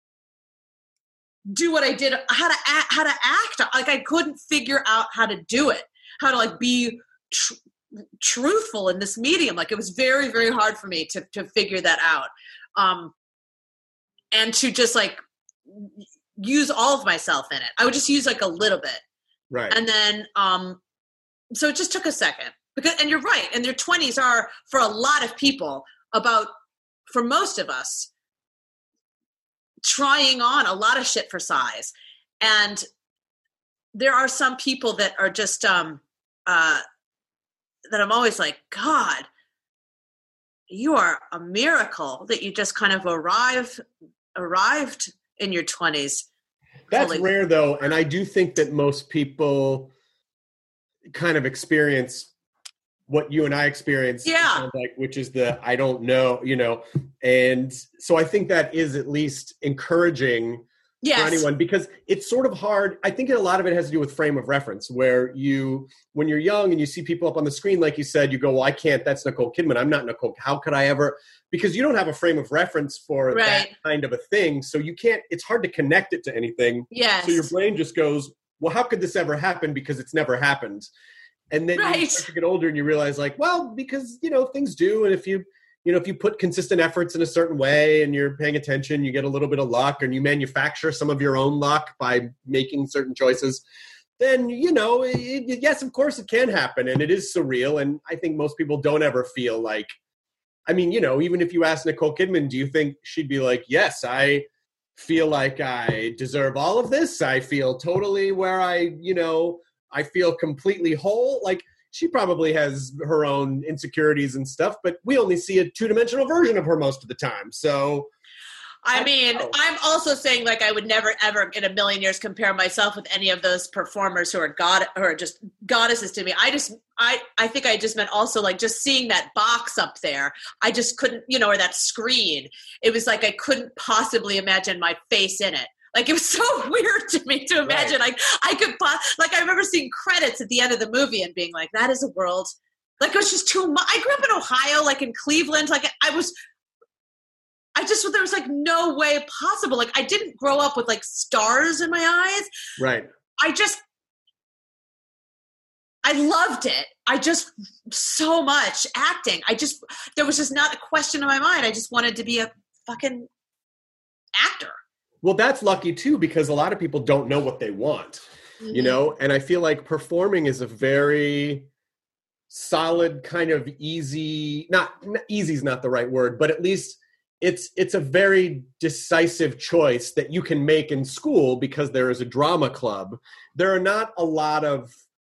do what I did, how to act, how to act. Like I couldn't figure out how to do it, how to like be tr- truthful in this medium. Like it was very, very hard for me to to figure that out. Um, and to just like use all of myself in it. I would just use like a little bit. Right. And then, um, so it just took a second because, and you're right. And their twenties are for a lot of people about, for most of us, trying on a lot of shit for size. And there are some people that are just, um, uh, that I'm always like, God, you are a miracle that you just kind of arrive, arrived in your twenties. That's fully. rare though. And I do think that most people kind of experience what you and I experienced, Yeah. sounds like, which is the, I don't know, you know, and so I think that is at least encouraging Yes. for anyone, because it's sort of hard. I think a lot of it has to do with frame of reference, where you, when you're young and you see people up on the screen, like you said, you go, well, I can't, that's Nicole Kidman. I'm not Nicole. How could I ever, because you don't have a frame of reference for Right. that kind of a thing. So you can't, it's hard to connect it to anything. Yes. So your brain just goes, well, how could this ever happen? Because it's never happened. And then Right. you start to get older and you realize like, well, because, you know, things do. And if you, you know, if you put consistent efforts in a certain way and you're paying attention, you get a little bit of luck, and you manufacture some of your own luck by making certain choices, then, you know, it, it, yes, of course it can happen. And it is surreal. And I think most people don't ever feel like, I mean, you know, even if you ask Nicole Kidman, do you think she'd be like, yes, I feel like I deserve all of this. I feel totally where I, you know, I feel completely whole. Like, she probably has her own insecurities and stuff, but we only see a two-dimensional version of her most of the time. So, I I mean, don't know. I'm also saying like I would never ever in a million years compare myself with any of those performers who are god who are just goddesses to me. I just I I think I just meant also like just seeing that box up there. I just couldn't, you know, or that screen. It was like I couldn't possibly imagine my face in it. Like it was so weird to me to imagine Right. like I could po- like I remember seeing credits at the end of the movie and being like, that is a world. Like it was just too much. I grew up in Ohio, like in Cleveland. Like I was I just, there was like no way possible. Like I didn't grow up with like stars in my eyes. right. I just, I loved it. I just, so much acting. I just, there was just not a question in my mind. I just wanted to be a fucking actor. Well, that's lucky too, because a lot of people don't know what they want, you know? And I feel like performing is a very solid kind of easy, not, easy is not the right word, but at least it's, it's a very decisive choice that you can make in school because there is a drama club. There are not a lot of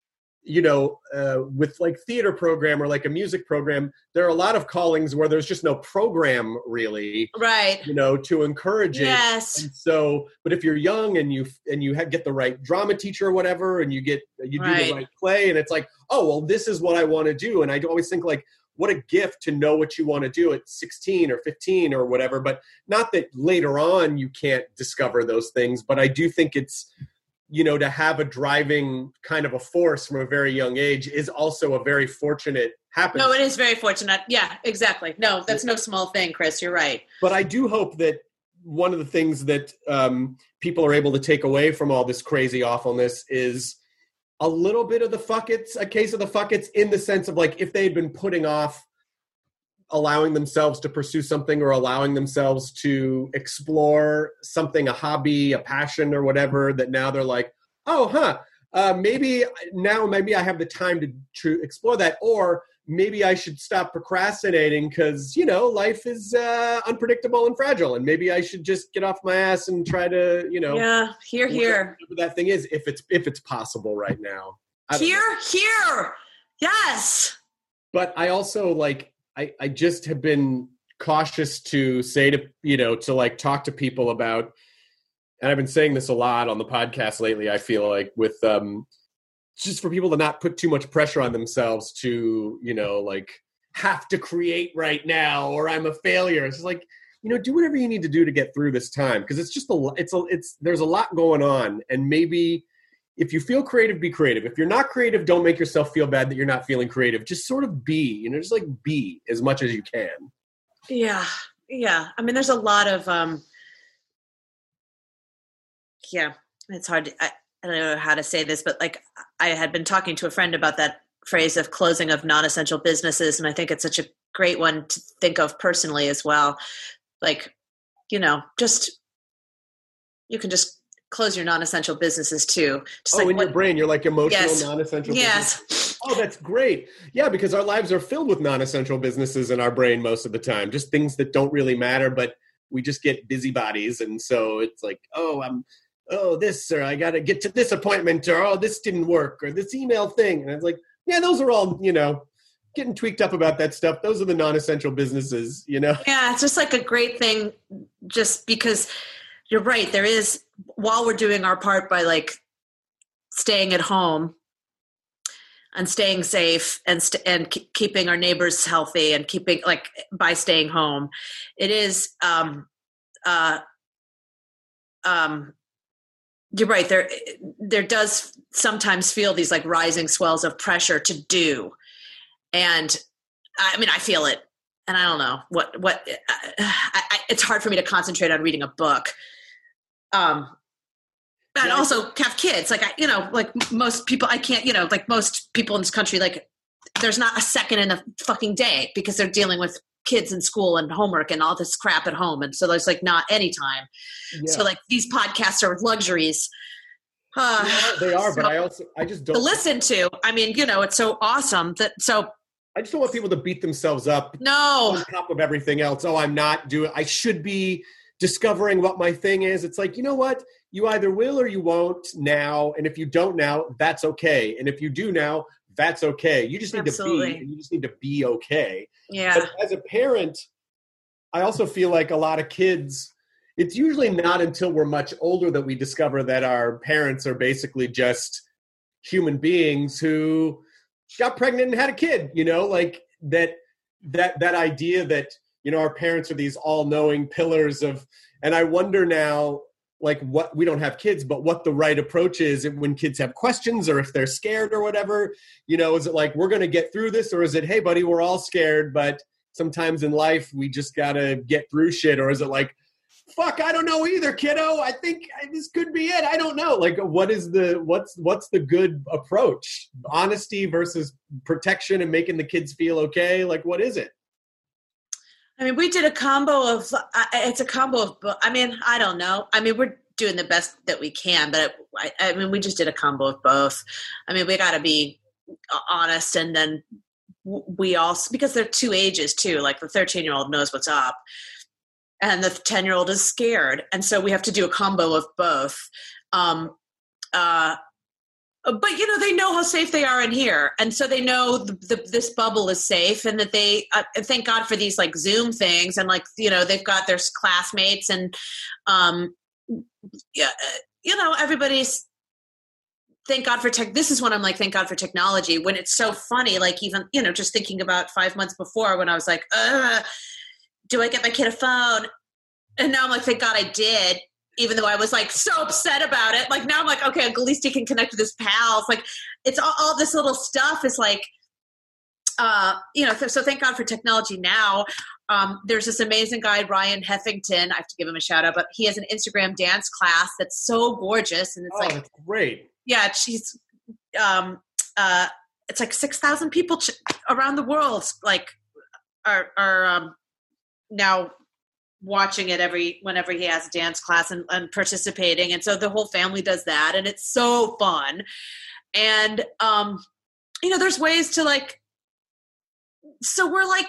you know, uh, with like theater program or like a music program, there are a lot of callings where there's just no program really, right? You know, to encourage it. Yes. And so, but if you're young and you and you have, get the right drama teacher or whatever, and you get you do Right. the right play, and it's like, oh well, this is what I want to do. And I always think like, what a gift to know what you want to do at sixteen or fifteen or whatever. But not that later on you can't discover those things. But I do think it's, you know, to have a driving kind of a force from a very young age is also a very fortunate happenstance. No, it is very fortunate. Yeah, exactly. No, that's no small thing, Chris. You're right. But I do hope that one of the things that um, people are able to take away from all this crazy awfulness is a little bit of the fuck-its, a case of the fuck-its, in the sense of like if they had been putting off allowing themselves to pursue something or allowing themselves to explore something, a hobby, a passion or whatever, that now they're like, oh, huh, uh, maybe now maybe I have the time to, to explore that, or maybe I should stop procrastinating because, you know, life is uh, unpredictable and fragile, and maybe I should just get off my ass and try to, you know. Yeah, here, here. Whatever that thing is, if it's if it's possible right now. I don't Here, know. here. Yes. But I also like, I, I just have been cautious to say to, you know, to like talk to people about, and I've been saying this a lot on the podcast lately, I feel like, with um, just for people to not put too much pressure on themselves to, you know, like have to create right now or I'm a failure. It's just like, you know, do whatever you need to do to get through this time. Cause it's just a, it's a, it's, there's a lot going on. And maybe if you feel creative, be creative. If you're not creative, don't make yourself feel bad that you're not feeling creative. Just sort of be, you know, just like be as much as you can. Yeah. Yeah. I mean, there's a lot of, um, yeah, it's hard to, I, I don't know how to say this, but like I had been talking to a friend about that phrase of closing of non-essential businesses. And I think it's such a great one to think of personally as well. Like, you know, just, you can just close your non-essential businesses too. Just oh, like in what, your brain, you're like emotional, yes. non-essential Yes. businesses. Oh, that's great. Yeah, because our lives are filled with non-essential businesses in our brain most of the time. Just things that don't really matter, but we just get busybodies. And so it's like, oh, I'm, oh, this, or I got to get to this appointment, or, oh, this didn't work, or this email thing. And it's like, yeah, those are all, you know, getting tweaked up about that stuff. Those are the non-essential businesses, you know? Yeah, it's just like a great thing just because you're right. There is, while we're doing our part by like staying at home and staying safe and st- and k- keeping our neighbors healthy and keeping like by staying home, it is, um, uh, um, you're right. There, there does sometimes feel these like rising swells of pressure to do. And I mean, I feel it, and I don't know what, what, I, I, it's hard for me to concentrate on reading a book. Um, and yeah. also have kids. Like, I, you know, like most people, I can't, you know, like most people in this country, like there's not a second in the fucking day because they're dealing with kids in school and homework and all this crap at home. And so there's like not any time. Yeah. So like these podcasts are luxuries. Uh, yeah, they are, so but I also, I just don't. to listen to, I mean, you know, it's so awesome that, so. I just don't want people to beat themselves up No. on top of everything else. Oh, I'm not doing, I should be discovering what my thing is. It's like, you know what? You either will or you won't now. And if you don't now, that's okay. And if you do now, that's okay. You just need Absolutely. to be, and you just need to be okay. Yeah. But as a parent, I also feel like a lot of kids, it's usually not until we're much older that we discover that our parents are basically just human beings who got pregnant and had a kid, you know, like that, that, that idea that, you know, our parents are these all-knowing pillars of, and I wonder now, like what, we don't have kids, but what the right approach is when kids have questions or if they're scared or whatever, you know, is it like, we're going to get through this, or is it, hey buddy, we're all scared, but sometimes in life we just got to get through shit? Or is it like, fuck, I don't know either, kiddo. I think this could be it. I don't know. Like, what is the, what's, what's the good approach? Honesty versus protection and making the kids feel okay. Like, what is it? I mean, we did a combo of, uh, it's a combo of, I mean, I don't know. I mean, we're doing the best that we can, but I, I mean, we just did a combo of both. I mean, we got to be honest, and then we also, because they're two ages too, like the thirteen year old knows what's up and the ten year old is scared. And so we have to do a combo of both. Um, uh, but you know, they know how safe they are in here. And so they know the, the, this bubble is safe, and that they, uh, thank God for these like Zoom things. And like, you know, they've got their classmates and, um, yeah, you know, everybody's, thank God for tech. This is when I'm like, thank God for technology, when it's so funny. Like even, you know, just thinking about five months before when I was like, uh, do I get my kid a phone? And now I'm like, thank God I did, even though I was like so upset about it. Like now I'm like, okay, at least he can connect with his pals. Like it's all, all this little stuff is like, uh, you know, th- so thank God for technology now. Um, there's this amazing guy, Ryan Heffington. I have to give him a shout out, but he has an Instagram dance class that's so gorgeous. And it's oh, like, that's great. Yeah, she's, um, uh, it's like six thousand people ch- around the world, like are, are, um, now watching it every, whenever he has a dance class and, and participating. And so the whole family does that, and it's so fun. And, um, you know, there's ways to like, so we're like,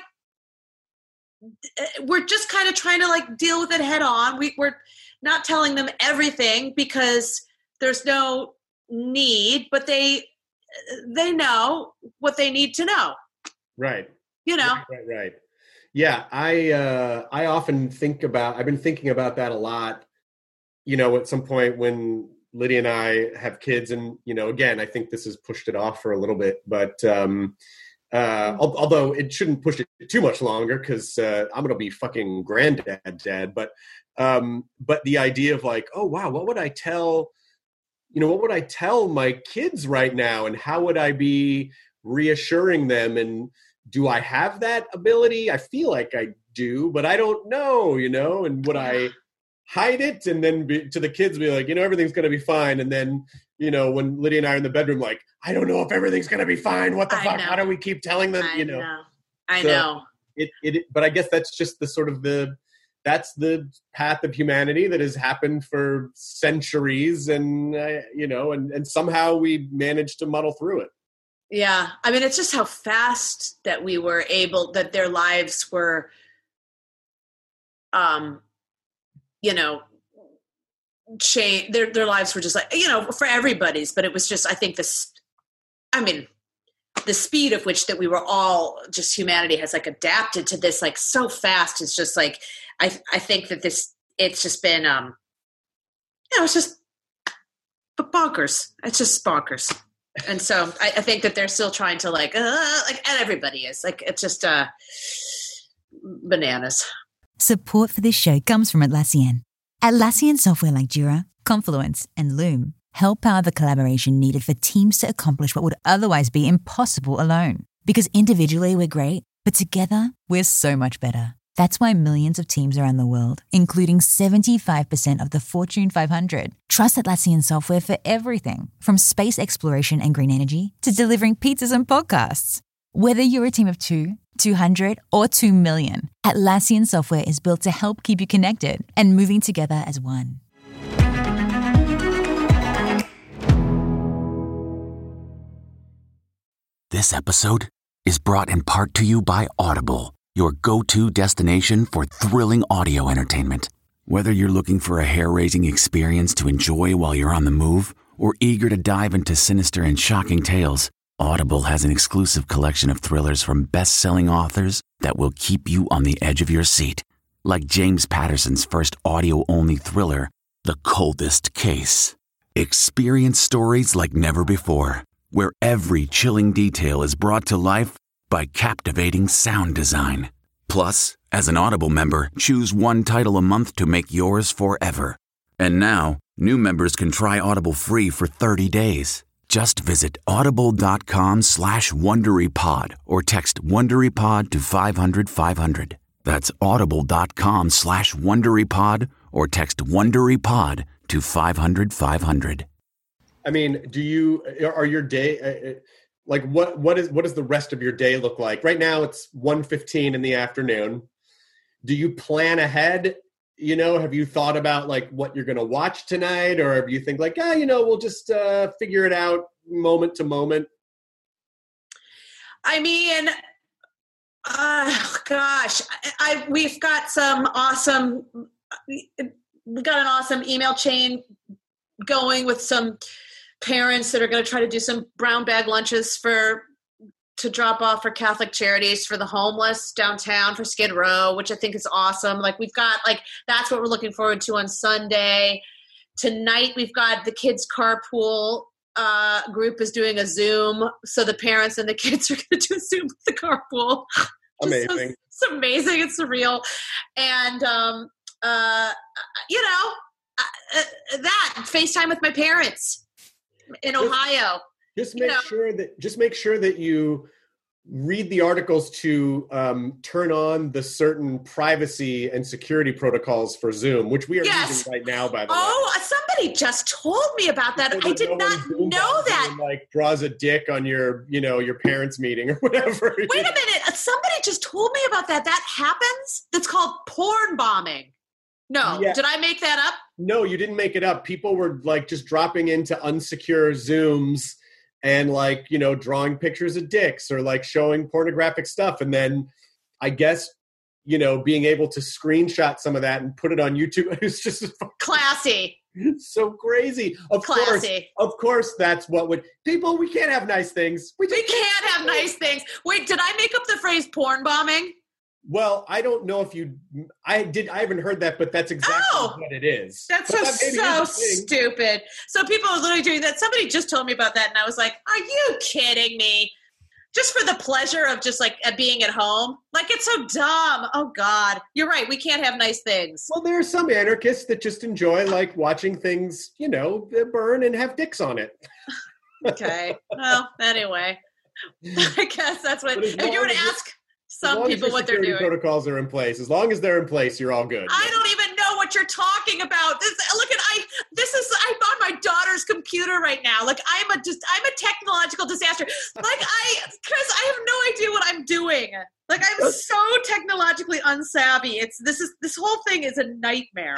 we're just kind of trying to like deal with it head on. We, we're not telling them everything because there's no need, but they, they know what they need to know. Right. You know? Right, right, right. Yeah. I, uh, I often think about, I've been thinking about that a lot, you know, at some point when Lydia and I have kids, and, you know, again, I think this has pushed it off for a little bit, but, um, uh, although it shouldn't push it too much longer, cause, uh, I'm going to be fucking granddad dad, but, um, but the idea of like, oh wow, what would I tell, you know, what would I tell my kids right now, and how would I be reassuring them? And do I have that ability? I feel like I do, but I don't know, you know, and would I hide it and then be, to the kids be like, you know, everything's going to be fine. And then, you know, when Lydia and I are in the bedroom, like, I don't know if everything's going to be fine. What the I fuck? know. How do we keep telling them, I you know? know. I So know. It, it, but I guess that's just the sort of the, that's the path of humanity that has happened for centuries. And, uh, you know, and, and somehow we managed to muddle through it. Yeah. I mean, it's just how fast that we were able, that their lives were, um, you know, change, their, their lives were just like, you know, for everybody's, but it was just, I think this, I mean, the speed of which that we were all, just humanity has like adapted to this like so fast. It's just like, I I think that this, it's just been, um, you know, it's just bonkers. It's just bonkers. And so I, I think that they're still trying to like, uh, like, and everybody is like, it's just uh, bananas. Support for this show comes from Atlassian. Atlassian software like Jira, Confluence, and Loom help power the collaboration needed for teams to accomplish what would otherwise be impossible alone. Because individually we're great, but together we're so much better. That's why millions of teams around the world, including seventy-five percent of the Fortune five hundred, trust Atlassian software for everything from space exploration and green energy to delivering pizzas and podcasts. Whether you're a team of two, two hundred, or two million, Atlassian software is built to help keep you connected and moving together as one. This episode is brought in part to you by Audible, your go-to destination for thrilling audio entertainment. Whether you're looking for a hair-raising experience to enjoy while you're on the move or eager to dive into sinister and shocking tales, Audible has an exclusive collection of thrillers from best-selling authors that will keep you on the edge of your seat. Like James Patterson's first audio-only thriller, The Coldest Case. Experience stories like never before, where every chilling detail is brought to life by captivating sound design. Plus, as an Audible member, choose one title a month to make yours forever. And now, new members can try Audible free for thirty days. Just visit audible.com slash WonderyPod or text WonderyPod to five hundred five hundred. That's audible.com slash WonderyPod or text WonderyPod to five hundred five hundred. I mean, do you, are your day, uh, like what, what is, what does the rest of your day look like? Right now it's one fifteen in the afternoon. Do you plan ahead? You know, have you thought about like what you're going to watch tonight, or do you think like, ah, you know, we'll just uh, figure it out moment to moment? I mean, uh, gosh, I, I we've got some awesome, we got an awesome email chain going with some parents that are going to try to do some brown bag lunches for to drop off for Catholic Charities for the homeless downtown for Skid Row, which I think is awesome. Like we've got like that's what we're looking forward to on Sunday. Tonight we've got the kids carpool uh, group is doing a Zoom, so the parents and the kids are going to do a Zoom with the carpool. Amazing. So, it's amazing. It's surreal, and um, uh, you know uh, that FaceTime with my parents in Ohio. Just make you know. sure that just make sure that you read the articles to um, turn on the certain privacy and security protocols for Zoom, which we are yes. using right now, by the oh, way. Oh, somebody just told me about that. So I did no not know that. And, like draws a dick on your, you know, your parents' meeting or whatever. Wait a minute. Somebody just told me about that. That happens? That's called porn bombing. No. Yeah. Did I make that up? No, you didn't make it up. People were like just dropping into unsecure Zooms and like, you know, drawing pictures of dicks or like showing pornographic stuff. And then I guess, you know, being able to screenshot some of that and put it on YouTube. It was just classy. So crazy. Of classy. course, of course, that's what would people, we can't have nice things. We, we can't have nice things. Wait, did I make up the phrase porn bombing? Well, I don't know if you, I did, I haven't heard that, but that's exactly oh, what it is. That's so, so stupid. So people are literally doing that. Somebody just told me about that and I was like, are you kidding me? Just for the pleasure of just like being at home. Like it's so dumb. Oh God. You're right. We can't have nice things. Well, there are some anarchists that just enjoy like watching things, you know, burn and have dicks on it. Okay. Well, anyway, I guess that's what, if you were to ask some people what they're doing. Protocols are in place. As long as they're in place, you're all good. I don't even know what you're talking about. This, look at I. This is I'm on my daughter's computer right now. Like I'm a just I'm a technological disaster. Like I, Chris, I have no idea what I'm doing. Like I'm so technologically unsavvy. It's this is this whole thing is a nightmare.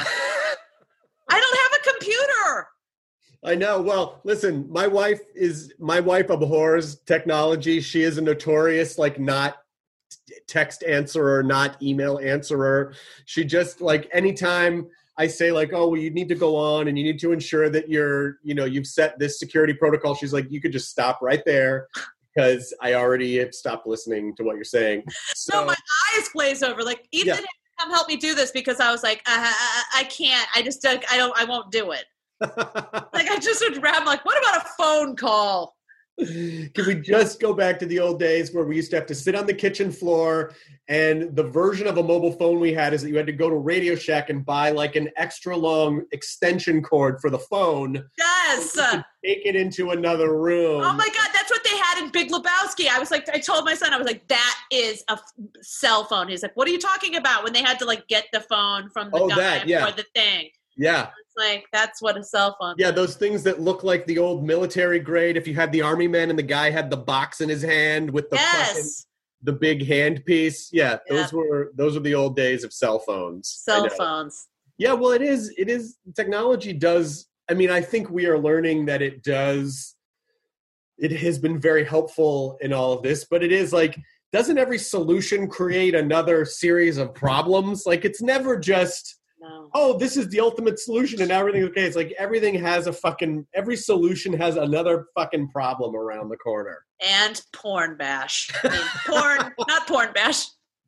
I don't have a computer. I know. Well, listen, my wife is my wife abhors technology. She is a notorious like not text answerer, not email answerer. She just like anytime I say like, oh, well, you need to go on and you need to ensure that you're, you know, you've set this security protocol. She's like, you could just stop right there because I already have stopped listening to what you're saying. So no, my eyes glaze over. Like Ethan yeah. had to come help me do this because I was like, uh, I, I can't. I just I don't. I won't do it. Like I just would grab. Like, what about a phone call? Can we just go back to the old days where we used to have to sit on the kitchen floor and the version of a mobile phone we had is that you had to go to Radio Shack and buy like an extra long extension cord for the phone. Yes. Take it into another room. Oh my God, that's what they had in Big Lebowski. I was like, I told my son, I was like, that is a f- cell phone. He's like, what are you talking about? When they had to like get the phone from the oh, guy that, yeah. for the thing. Yeah. It's like, that's what a cell phone Yeah, is. those things that look like the old military grade. If you had the army man and the guy had the box in his hand with the yes. fucking, the big hand piece. Yeah, yeah, those were those were the old days of cell phones. Cell phones. Yeah, well, it is. It is. Technology does. I mean, I think we are learning that it does. It has been very helpful in all of this, but it is like, doesn't every solution create another series of problems? Like, it's never just. No. Oh, this is the ultimate solution and everything's okay. It's like everything has a fucking, every solution has another fucking problem around the corner. And porn bash. I mean, porn, not porn bash.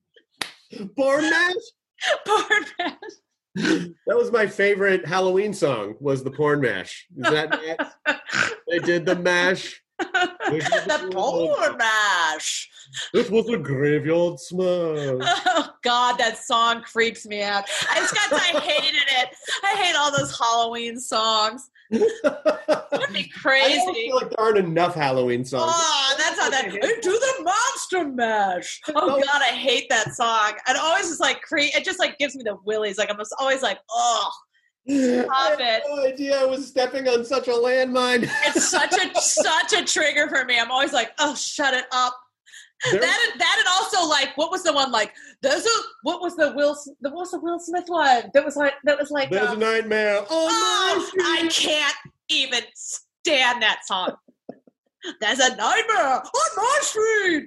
Porn bash? Porn bash. That was my favorite Halloween song, was the Porn Mash. Is that it? They did the mash. The porn mash. This was a graveyard smash. Oh God, that song creeps me out. I just got to, I hated it. I hate all those Halloween songs. It'd be crazy. I don't feel like there aren't enough Halloween songs. Oh, that's how that. Into the monster mash. Oh God, I hate that song. And always just like cre- It just like gives me the willies. Like I'm just always like, oh. Stop I had it. no idea I was stepping on such a landmine. It's such a such a trigger for me. I'm always like, oh, shut it up. There, that that and also like, what was the one like? There's a what was the Will the what was the Will Smith one that was like that was like There's um, a nightmare. Oh, oh I can't even stand that song. There's a nightmare on my street.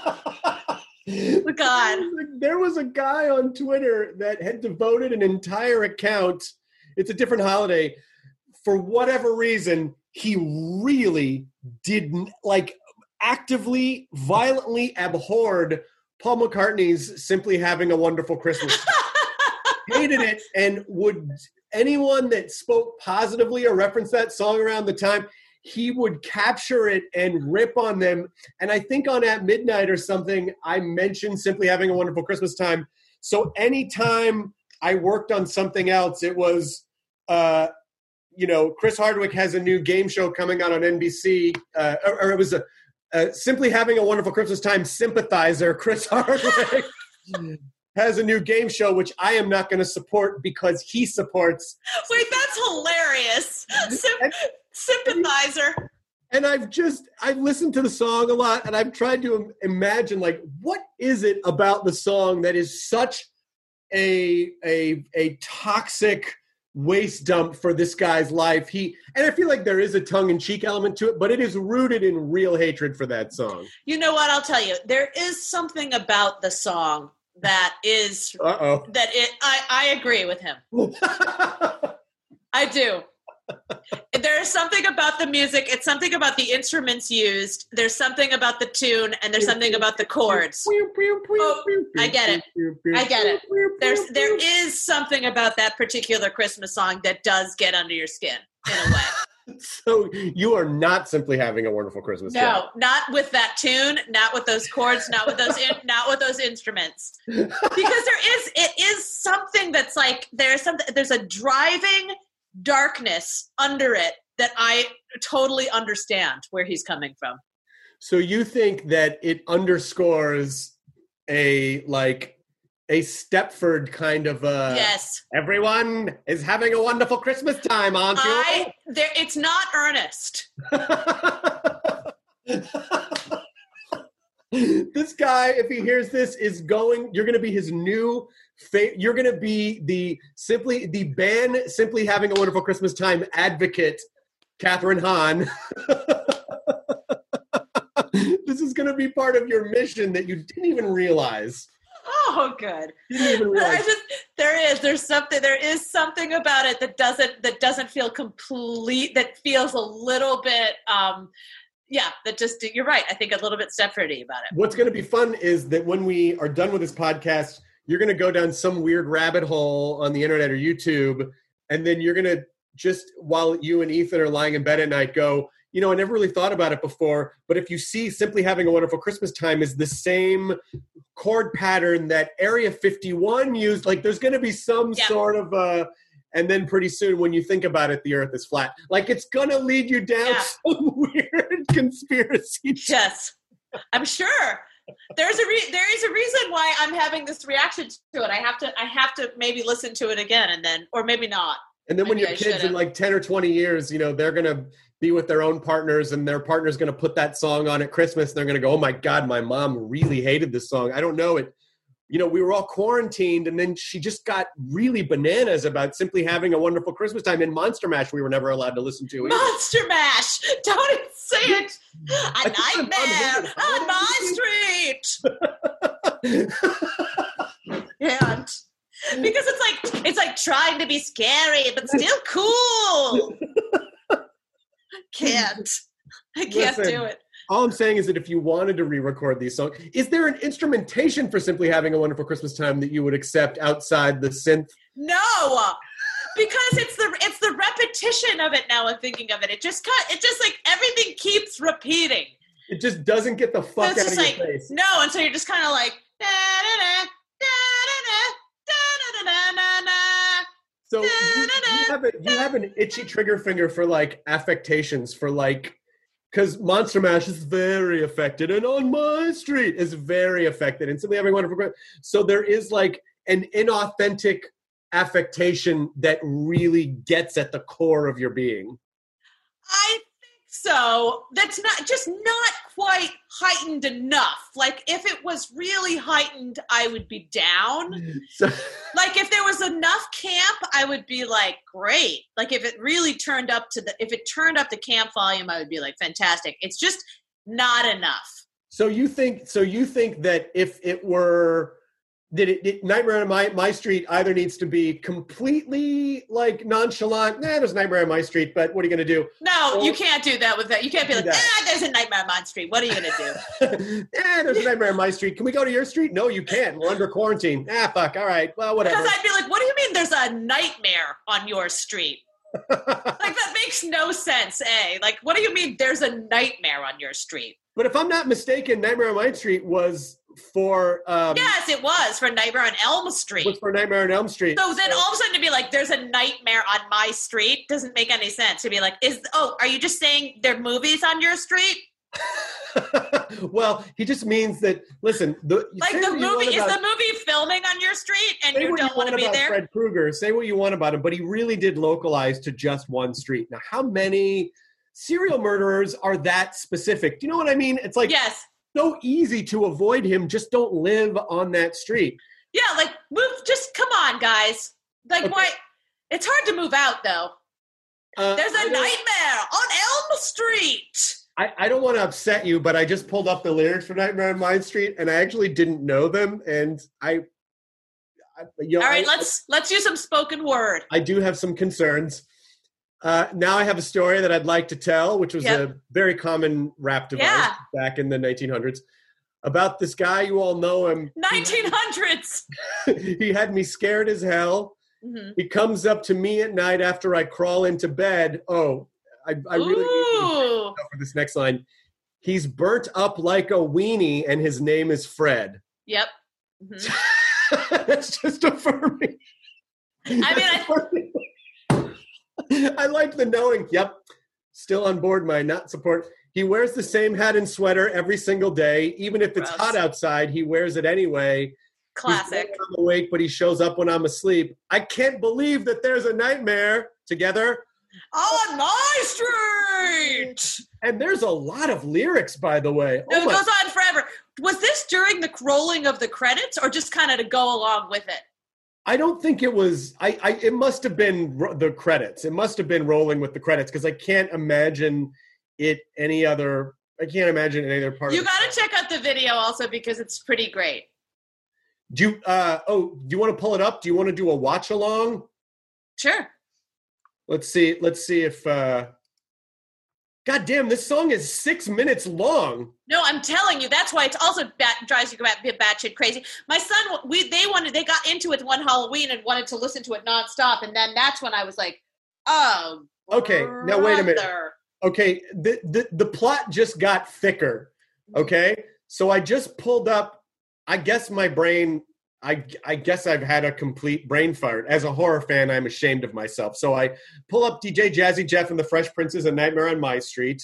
Oh, God. There was a guy on Twitter that had devoted an entire account. It's a different holiday. For whatever reason, he really didn't, like, actively, violently abhorred Paul McCartney's Simply Having a Wonderful Christmas. Hated it, and would anyone that spoke positively or referenced that song around the time, he would capture it and rip on them. And I think on At Midnight or something, I mentioned Simply Having a Wonderful Christmas Time. So anytime I worked on something else, it was, uh, you know, Chris Hardwick has a new game show coming out on N B C, uh, or, or it was a, uh, Simply Having a Wonderful Christmas Time sympathizer, Chris Hardwick. has a new game show, which I am not going to support because he supports. Wait, that's hilarious. Sym- and, sympathizer. And I've just, I've listened to the song a lot, and I've tried to imagine, like, what is it about the song that is such a a a toxic waste dump for this guy's life? He, and I feel like there is a tongue-in-cheek element to it, but it is rooted in real hatred for that song. You know what? I'll tell you. There is something about the song that is Uh-oh. that it I, I agree with him. I do. There's something about the music. It's something about the instruments used. There's something about the tune, and there's something about the chords. Oh, I get it. I get it. There's there is something about that particular Christmas song that does get under your skin in a way. So you are not Simply Having a Wonderful Christmas No, time. not with that tune, not with those chords, not with those in, not with those instruments. Because there is it is something that's like there's something there's a driving darkness under it that I totally understand where he's coming from. So you think that it underscores a like a Stepford kind of uh yes. Everyone is having a wonderful Christmas time, aren't you? I there it's not earnest. This guy, if he hears this, is going you're gonna be his new fa- you're gonna be the simply the ban Simply Having a Wonderful Christmas Time advocate, Catherine Hahn. This is gonna be part of your mission that you didn't even realize. Oh, good. You didn't even realize. I just, there is, there's something, there is something about it that doesn't, that doesn't feel complete, that feels a little bit, um, yeah, that just, you're right. I think a little bit Stepfordy about it. What's going to be fun is that when we are done with this podcast, you're going to go down some weird rabbit hole on the internet or YouTube, and then you're going to just, while you and Ethan are lying in bed at night, go, you know, I never really thought about it before, but if you see Simply Having a Wonderful Christmas Time is the same chord pattern that Area fifty-one used, like there's going to be some yeah. sort of, uh, and then pretty soon when you think about it, the earth is flat. Like it's going to lead you down yeah. some weird conspiracy. Yes, I'm sure. There's a re- there is a reason why I'm having this reaction to it. I have to I have to maybe listen to it again and then, or maybe not. And then when maybe your kids in like ten or twenty years, you know, they're going to be with their own partners and their partner's going to put that song on at Christmas. And they're going to go, oh my God, my mom really hated this song. I don't know it. You know, we were all quarantined and then she just got really bananas about Simply Having a Wonderful Christmas Time. And Monster Mash, we were never allowed to listen to. Either. Monster Mash! Don't even say it! A nightmare on my street! And because it's like, it's like trying to be scary, but still cool. Can't. I can't Listen, do it. All I'm saying is that if you wanted to re-record these songs, is there an instrumentation for Simply Having a Wonderful Christmas Time that you would accept outside the synth? No, because it's the it's the repetition of it. Now I'm thinking of it. It just cut. It just like everything keeps repeating. It just doesn't get the fuck it's out of just your like, face. No, and so you're just kind of like da da da da da da da da da. So you, you, have a, you have an itchy trigger finger for like affectations for like, because Monster Mash is very affected and On My Street is very affected and Simply Having a Wonderful. So there is like an inauthentic affectation that really gets at the core of your being. I think so. That's not just not quite heightened enough. Like if it was really heightened, I would be down. So, like if there was enough camp, I would be like, great. Like if it really turned up to the, if it turned up the camp volume, I would be like, fantastic. It's just not enough. so you think, so you think that if it were Did it, did Nightmare on My, My Street either needs to be completely like nonchalant? Nah, there's Nightmare on My Street, but what are you going to do? No, or, you can't do that with that. You can't be like, ah, there's a Nightmare on My Street. What are you going to do? Eh, there's a Nightmare on My Street. Can we go to your street? No, you can't. We're under quarantine. Ah, fuck. All right. Well, whatever. Because I'd be like, what do you mean there's a nightmare on your street? Like, that makes no sense, eh? Like, what do you mean there's a nightmare on your street? But if I'm not mistaken, Nightmare on My Street was for... Um, yes, it was for Nightmare on Elm Street. Was for Nightmare on Elm Street. So then all of a sudden to be like, there's a nightmare on my street doesn't make any sense. To be like, is oh, are you just saying there are movies on your street? Well, he just means that, listen... The, like the movie, is about, the movie filming on your street and you don't want to be there? Fred Krueger, say what you want about him, but he really did localize to just one street. Now, how many... serial murderers are that specific? Do you know what I mean? It's like yes. so easy to avoid him. Just don't live on that street. Yeah, like move. Just come on, guys. Like okay. Why? It's hard to move out though. Uh, There's a nightmare on Elm Street. I, I don't want to upset you, but I just pulled up the lyrics for Nightmare on My Street, and I actually didn't know them. And I, I you know, all right, I, let's let's do some spoken word. I do have some concerns. Uh, now I have a story that I'd like to tell, which was yep. a very common rap device yeah. back in the nineteen hundreds, about this guy. You all know him. nineteen hundreds. He had me scared as hell. Mm-hmm. He comes up to me at night after I crawl into bed. Oh, I, I really need to for this next line. He's burnt up like a weenie, and his name is Fred. Yep. Mm-hmm. That's just affirming. I mean, I... I like the knowing, yep, still on board my not support. He wears the same hat and sweater every single day. Even if it's Gross. hot outside, he wears it anyway. Classic. I'm awake, but he shows up when I'm asleep. I can't believe that there's a nightmare together on my street. And there's a lot of lyrics, by the way. No, oh it my- goes on forever. Was this during the rolling of the credits or just kind of to go along with it? I don't think it was, I, I it must have been ro- the credits. It must have been rolling with the credits because I can't imagine it any other, I can't imagine any other part you of it. You got to check out the video also because it's pretty great. Do you, uh, oh, do you want to pull it up? Do you want to do a watch along? Sure. Let's see, let's see if, uh, God damn, this song is six minutes long. No, I'm telling you, that's why it's also bat, drives you bat, batshit crazy. My son, we they wanted, they got into it one Halloween and wanted to listen to it nonstop, and then that's when I was like, oh, okay, brother. Now wait a minute. Okay, the, the the plot just got thicker. Okay, so I just pulled up. I guess my brain. I, I guess I've had a complete brain fart. As a horror fan, I'm ashamed of myself. So I pull up D J Jazzy Jeff and the Fresh Prince's A Nightmare on My Street.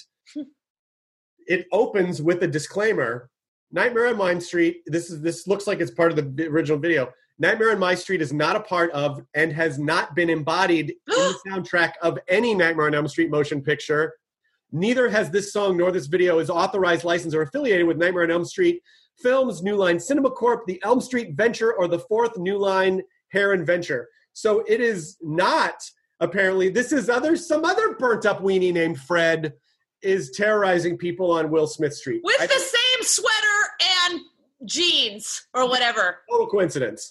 It opens with a disclaimer. Nightmare on My Street, this is this looks like it's part of the original video. Nightmare on My Street is not a part of and has not been embodied in the soundtrack of any Nightmare on Elm Street motion picture. Neither has this song nor this video is authorized, licensed, or affiliated with Nightmare on Elm Street Films, New Line Cinema Corp, the Elm Street Venture, or the fourth New Line Heron Venture. So it is not, apparently, this is other some other burnt-up weenie named Fred is terrorizing people on Will Smith Street. With I the same sweater and jeans, or whatever. Total coincidence.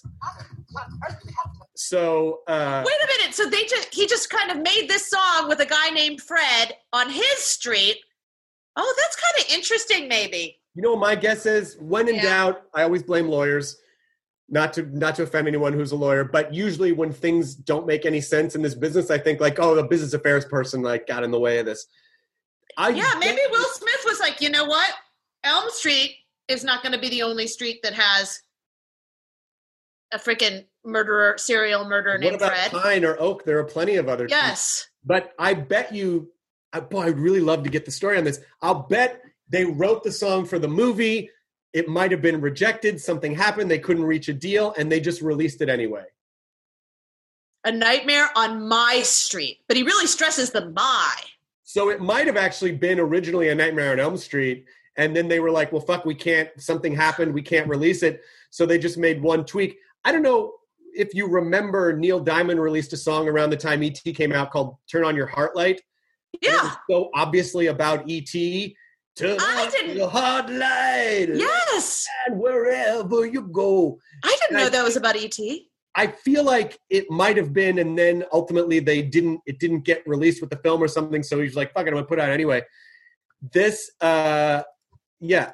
So, uh... Wait a minute, so they just he just kind of made this song with a guy named Fred on his street. Oh, that's kind of interesting, maybe. You know what my guess is? When in yeah. doubt, I always blame lawyers. Not to not to offend anyone who's a lawyer, but usually when things don't make any sense in this business, I think like, oh, the business affairs person like got in the way of this. I yeah, maybe Will Smith was like, you know what? Elm Street is not going to be the only street that has a freaking murderer, serial murderer named Fred. What about Fred. Pine or Oak? There are plenty of other Yes. streets. But I bet you, boy, I'd really love to get the story on this. I'll bet they wrote the song for the movie. It might have been rejected. Something happened. They couldn't reach a deal, and they just released it anyway. A Nightmare on My Street. But he really stresses the my. So it might have actually been originally A Nightmare on Elm Street, and then they were like, well, fuck, we can't. Something happened. We can't release it. So they just made one tweak. I don't know if you remember Neil Diamond released a song around the time E T came out called Turn On Your Heart Light. Yeah. It was so obviously about E T Turn I on didn't- the hard light. Yes. And wherever you go. I didn't And know I that was about E T. I feel like it might have been, and then ultimately they didn't. It didn't get released with the film or something. So he's like, "Fuck it, I'm gonna put it out anyway." This, uh, yeah.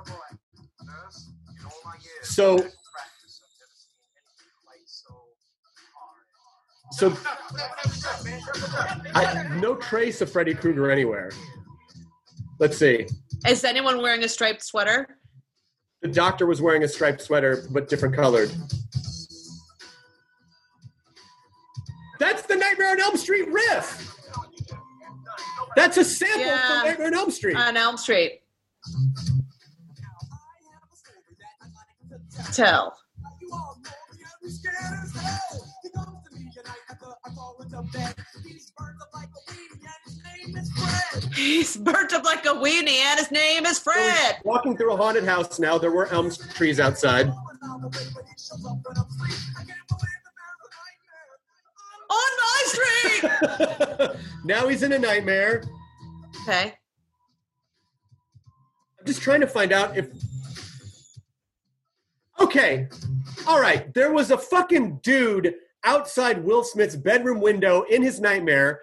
So, so, I, no trace of Freddy Krueger anywhere. Let's see. Is anyone wearing a striped sweater? The doctor was wearing a striped sweater, but different colored. That's the Nightmare on Elm Street riff. That's a sample Yeah. from Nightmare on Elm Street. On Elm Street. Tell. He's burnt up like a weenie and his name is Fred. Walking through a haunted house now. There were elm trees outside. On my street. Now he's in a nightmare. Okay. I'm just trying to find out if... Okay. All right. There was a fucking dude outside Will Smith's bedroom window in his nightmare,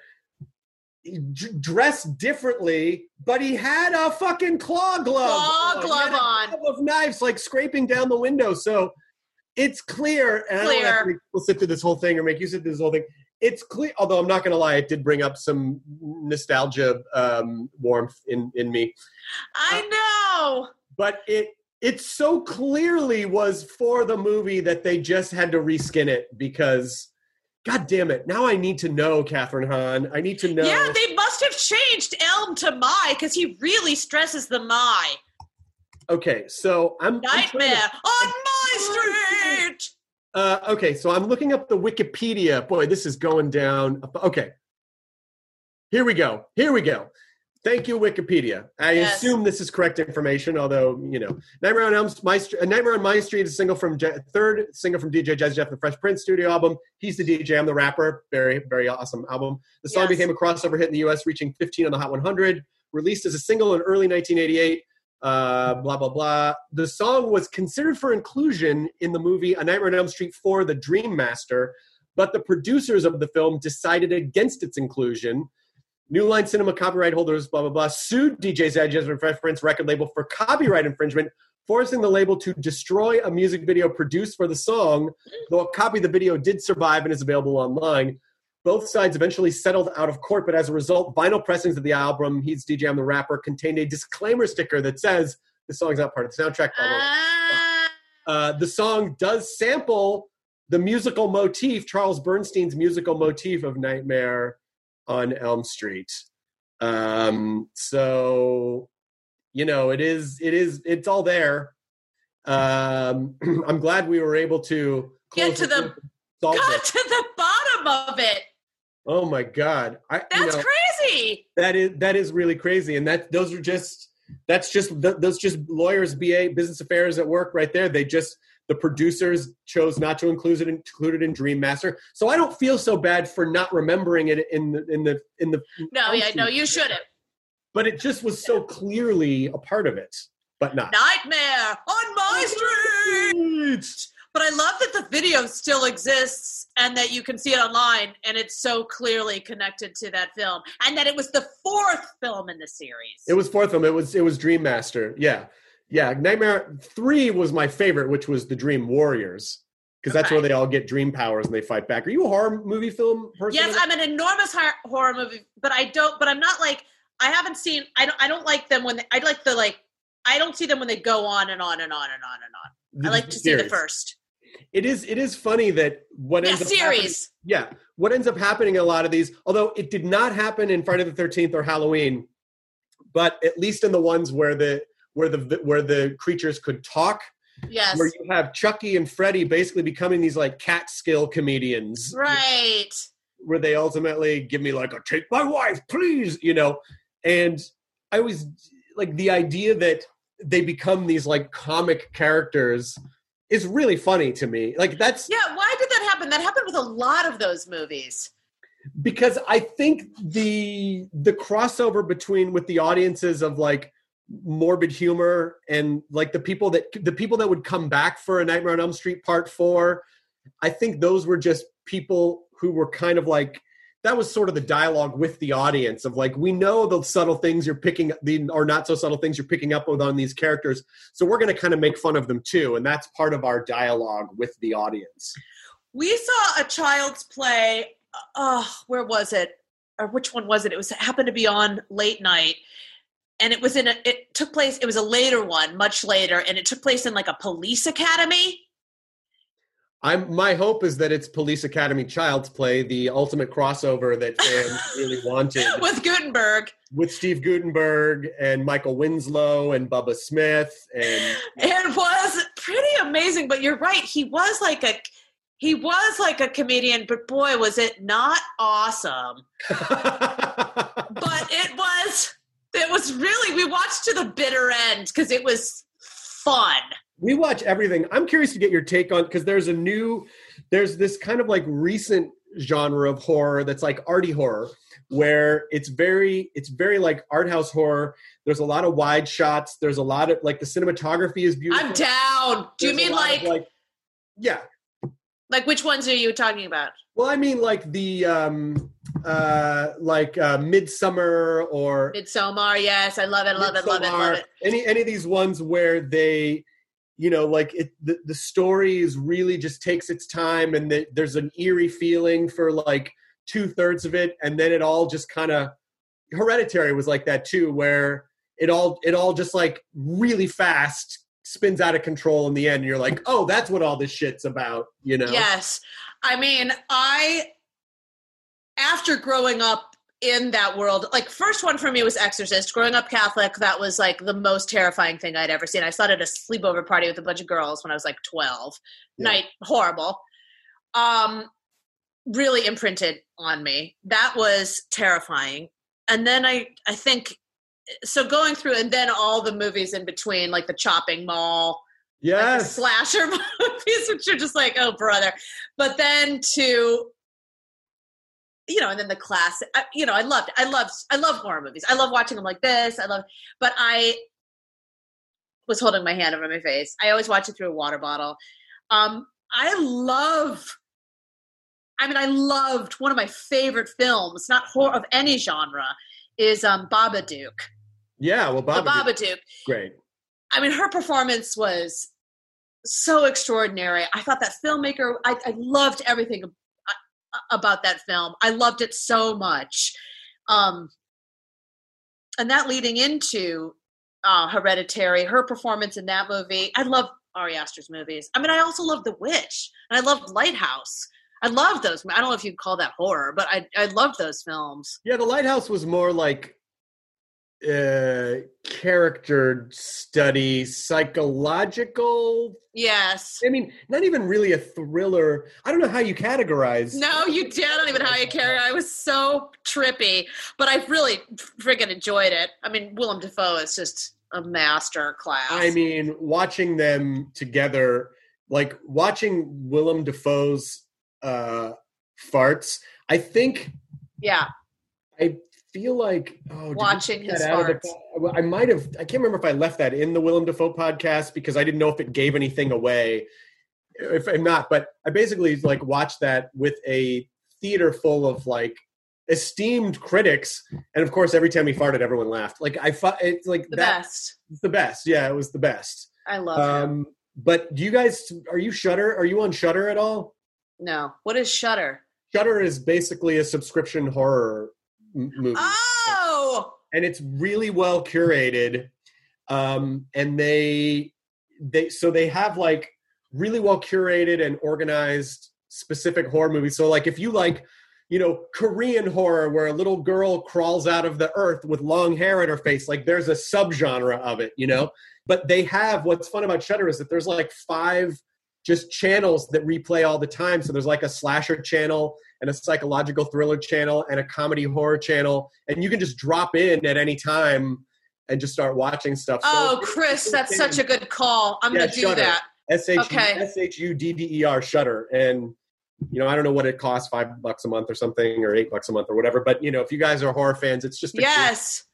d- dressed differently, but he had a fucking claw glove. Claw on. glove He had a on. glove of knives, like scraping down the window. So it's clear. And I don't Clear. have to make people sit through this whole thing or make you sit through this whole thing. It's clear, although I'm not going to lie, it did bring up some nostalgia um, warmth in, in me. I know. But it it so clearly was for the movie that they just had to reskin it because, God damn it, now I need to know, Catherine Hahn. I need to know. Yeah, they must have changed Elm to My because he really stresses the My. Okay, so I'm... I'm trying to- Nightmare on my street. Uh, okay, so I'm looking up the Wikipedia. Boy, this is going down. Okay. Here we go. Here we go. Thank you, Wikipedia. I Yes. assume this is correct information, although, you know. Nightmare on Elm my, uh, Nightmare on My Street is a single from Je- third single from D J Jazzy Jeff, the Fresh Prince studio album. He's the D J, I'm the rapper. Very, very awesome album. The song Yes. became a crossover hit in the U S, reaching fifteen on the Hot one hundred. Released as a single in early nineteen eighty-eight. Uh, blah, blah, blah. The song was considered for inclusion in the movie A Nightmare on Elm Street four, The Dream Master, but the producers of the film decided against its inclusion. New Line Cinema copyright holders, blah, blah, blah, sued D J Jazzy and Fresh Prince record label for copyright infringement, forcing the label to destroy a music video produced for the song, though a copy of the video did survive and is available online. Both sides eventually settled out of court, but as a result, vinyl pressings of the album, He's D J, I'm the Rapper, contained a disclaimer sticker that says, the song's not part of the soundtrack. Blah, blah, blah. Ah. Uh, the song does sample the musical motif, Charles Bernstein's musical motif of Nightmare on Elm Street. Um, so, you know, it is, it is, it's all there. Um, I'm glad we were able to Get to the solve got it. to the bottom of it. Oh my God. I, That's you know, crazy. That is, that is really crazy. And that, those are just, that's just, th- those just lawyers, B A, business affairs at work right there. They just, the producers chose not to include it, include it in Dream Master. So I don't feel so bad for not remembering it in the, in the, in the, No, yeah, no, you shouldn't. but it just was so clearly a part of it, but not. Nightmare on my street. But I love that the video still exists and that you can see it online and it's so clearly connected to that film. And that it was the fourth film in the series. It was fourth film. It was, it was Dream Master. Yeah. Yeah. Nightmare three was my favorite, which was the Dream Warriors. Because that's Okay. where they all get dream powers and they fight back. Are you a horror movie film person? Yes, I'm an enormous hor- horror movie, but I don't, but I'm not like, I haven't seen, I don't, I don't like them when they, I like the, like, I don't see them when they go on and on and on and on and on. I like to see the series. first. It is it is funny that what Yeah, ends up happening, series. yeah, what ends up happening in a lot of these, although it did not happen in Friday the thirteenth or Halloween, but at least in the ones where the where the where the creatures could talk, Yes. where you have Chucky and Freddy basically becoming these like cat skill comedians, Right. where they ultimately give me like a take my wife, please, you know, and I always like the idea that they become these like comic characters is really funny to me. Like that's Yeah, why did that happen? That happened with a lot of those movies. because I think the the crossover between with the audiences of like morbid humor, and like the people that the people that would come back for A Nightmare on Elm Street Part Four, I think those were just people who were kind of like, that was sort of the dialogue with the audience of like, we know the subtle things you're picking, the or not so subtle things you're picking up with on these characters, so we're going to kind of make fun of them too, and that's part of our dialogue with the audience. We saw a Child's Play. Oh, where was it? Or which one was it? It was it happened to be on late night, and it was in a. It took place. It was a later one, much later, and it took place in like a police academy. I'm. My hope is that it's Police Academy Child's Play, the ultimate crossover that fans really wanted, with Guttenberg, with Steve Guttenberg and Michael Winslow and Bubba Smith, and it was pretty amazing. But you're right. He was like a. He was like a comedian, but boy, was it not awesome. But it was, it was really, we watched to the bitter end because it was fun. We watch everything. I'm curious to get your take on, because there's a new, there's this kind of like recent genre of horror that's like arty horror, where it's very, it's very like art house horror. There's a lot of wide shots. There's a lot of, like the cinematography is beautiful. I'm down. Do you There's mean like, like, yeah. Like which ones are you talking about? Well, I mean like the, um, uh, like uh, Midsommar or Midsommar. Yes, I love it. I love it. Love it. Love it. Any any of these ones where they, you know, like it, the the story is really just takes its time, and the, there's an eerie feeling for like two thirds of it, and then it all just kind of. Hereditary was like that too, where it all it all just like really fast spins out of control in the end, and you're like, oh, that's what all this shit's about, you know? Yes. I mean, I, after growing up in that world, like first one for me was Exorcist. Growing up Catholic, that was like the most terrifying thing I'd ever seen. I saw it at a sleepover party with a bunch of girls when I was like twelve. Yeah. Night, horrible. Um, really imprinted on me. That was terrifying. And then I, I think, so going through, and then all the movies in between, like the Chopping Mall, yes, like the slasher movies, which are just like, oh, brother. But then to, you know, and then the classic, you know, I loved, I loved, I love horror movies. I love watching them like this. I love, but I was holding my hand over my face. I always watch it through a water bottle. Um, I love, I mean, I loved one of my favorite films, not horror of any genre, is um, Babadook. Yeah, well, Babadook. The Babadook. Great. I mean, her performance was so extraordinary. I thought that filmmaker, I, I loved everything about that film. I loved it so much. Um, and that leading into uh, Hereditary, her performance in that movie. I love Ari Aster's movies. I mean, I also love The Witch, and I loved Lighthouse. I love those. I don't know if you'd call that horror, but I I loved those films. Yeah, The Lighthouse was more like uh, character study, psychological. Yes. I mean, not even really a thriller. I don't know how you categorize. No, you did. I don't even know how you carry. I was so trippy, but I really friggin' enjoyed it. I mean, Willem Dafoe is just a master class. I mean, watching them together, like watching Willem Dafoe's uh farts, I think yeah I feel like oh, watching his farts the, I might have I can't remember if I left that in the Willem Dafoe podcast because I didn't know if it gave anything away, if I'm not, but I basically like watched that with a theater full of like esteemed critics, and of course every time he farted everyone laughed. Like I thought it's like the that, best it's the best. Yeah, it was the best. I love um him. But do you guys, are you Shudder? Are you on Shudder at all? No. What is Shudder? Shudder is basically a subscription horror m- movie. Oh! And it's really well curated. Um, and they, they, so they have like really well curated and organized specific horror movies. So like if you like, you know, Korean horror where a little girl crawls out of the earth with long hair in her face, like there's a subgenre of it, you know? But they have, what's fun about Shudder is that there's like five just channels that replay all the time. So there's like a slasher channel and a psychological thriller channel and a comedy horror channel. And you can just drop in at any time and just start watching stuff. Oh, so Chris, that's such a good call. I'm yeah, going to do Shudder. that. S H U D D E R, Shudder. And, you know, I don't know what it costs, five bucks a month or something, or eight bucks a month or whatever. But, you know, if you guys are horror fans, it's just a yes. Cool,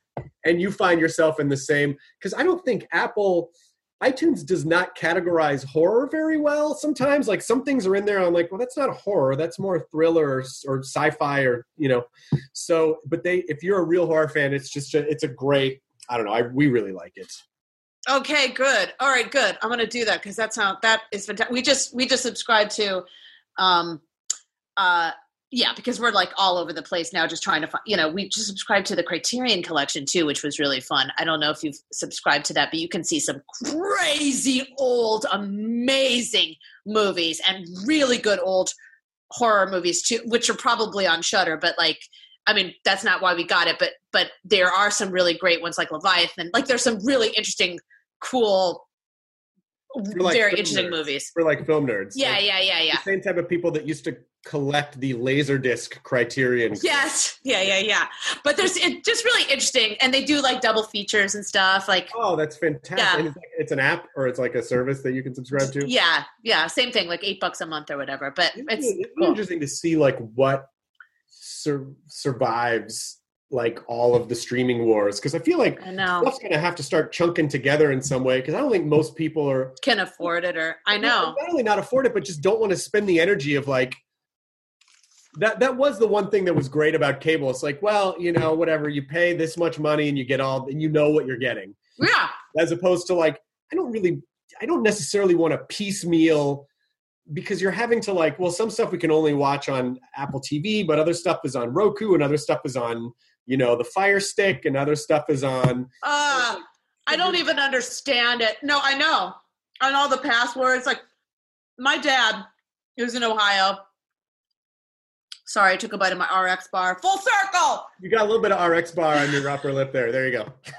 and you find yourself in the same, because I don't think Apple, iTunes does not categorize horror very well sometimes. Like some things are in there, I'm like, well, that's not a horror. That's more thriller or, or sci-fi or, you know. So, but they, if you're a real horror fan, it's just, a, it's a great, I don't know, I we really like it. Okay, good. All right, good. I'm going to do that because that's how, that is fantastic. We just, we just subscribed to, um, uh, yeah, because we're like all over the place now, just trying to find, you know, we just subscribed to the Criterion Collection too, which was really fun. I don't know if you've subscribed to that, but you can see some crazy old, amazing movies and really good old horror movies too, which are probably on Shudder, but like, I mean, that's not why we got it, but, but there are some really great ones like Leviathan. Like there's some really interesting, cool, like very interesting nerds. movies. We're like film nerds. Yeah, like, yeah, yeah, yeah. The same type of people that used to collect the Laserdisc Criterion. Yes, yeah, yeah, yeah. But there's it's just really interesting, and they do like double features and stuff. Like, oh, that's fantastic! Yeah. And it's, like, it's an app or it's like a service that you can subscribe to. Yeah, yeah, same thing, like eight bucks a month or whatever. But it's, it's, it's cool. interesting to see like what sur- survives like all of the streaming wars, because I feel like I know. stuff's going to have to start chunking together in some way, because I don't think most people are can afford it, or I know not only not afford it, but just don't want to spend the energy of like that. That was the one thing that was great about cable. It's like, well, you know, whatever, you pay this much money and you get all, and you know what you're getting. Yeah. As opposed to like, I don't really, I don't necessarily want to piecemeal, because you're having to like, well, some stuff we can only watch on Apple T V, but other stuff is on Roku and other stuff is on, you know, the Fire Stick, and other stuff is on. Uh, I don't even understand it. No, I know. On all the passwords, like my dad, who's in Ohio. Sorry, I took a bite of my R X bar. Full circle. You got a little bit of R X bar on your upper lip there. There you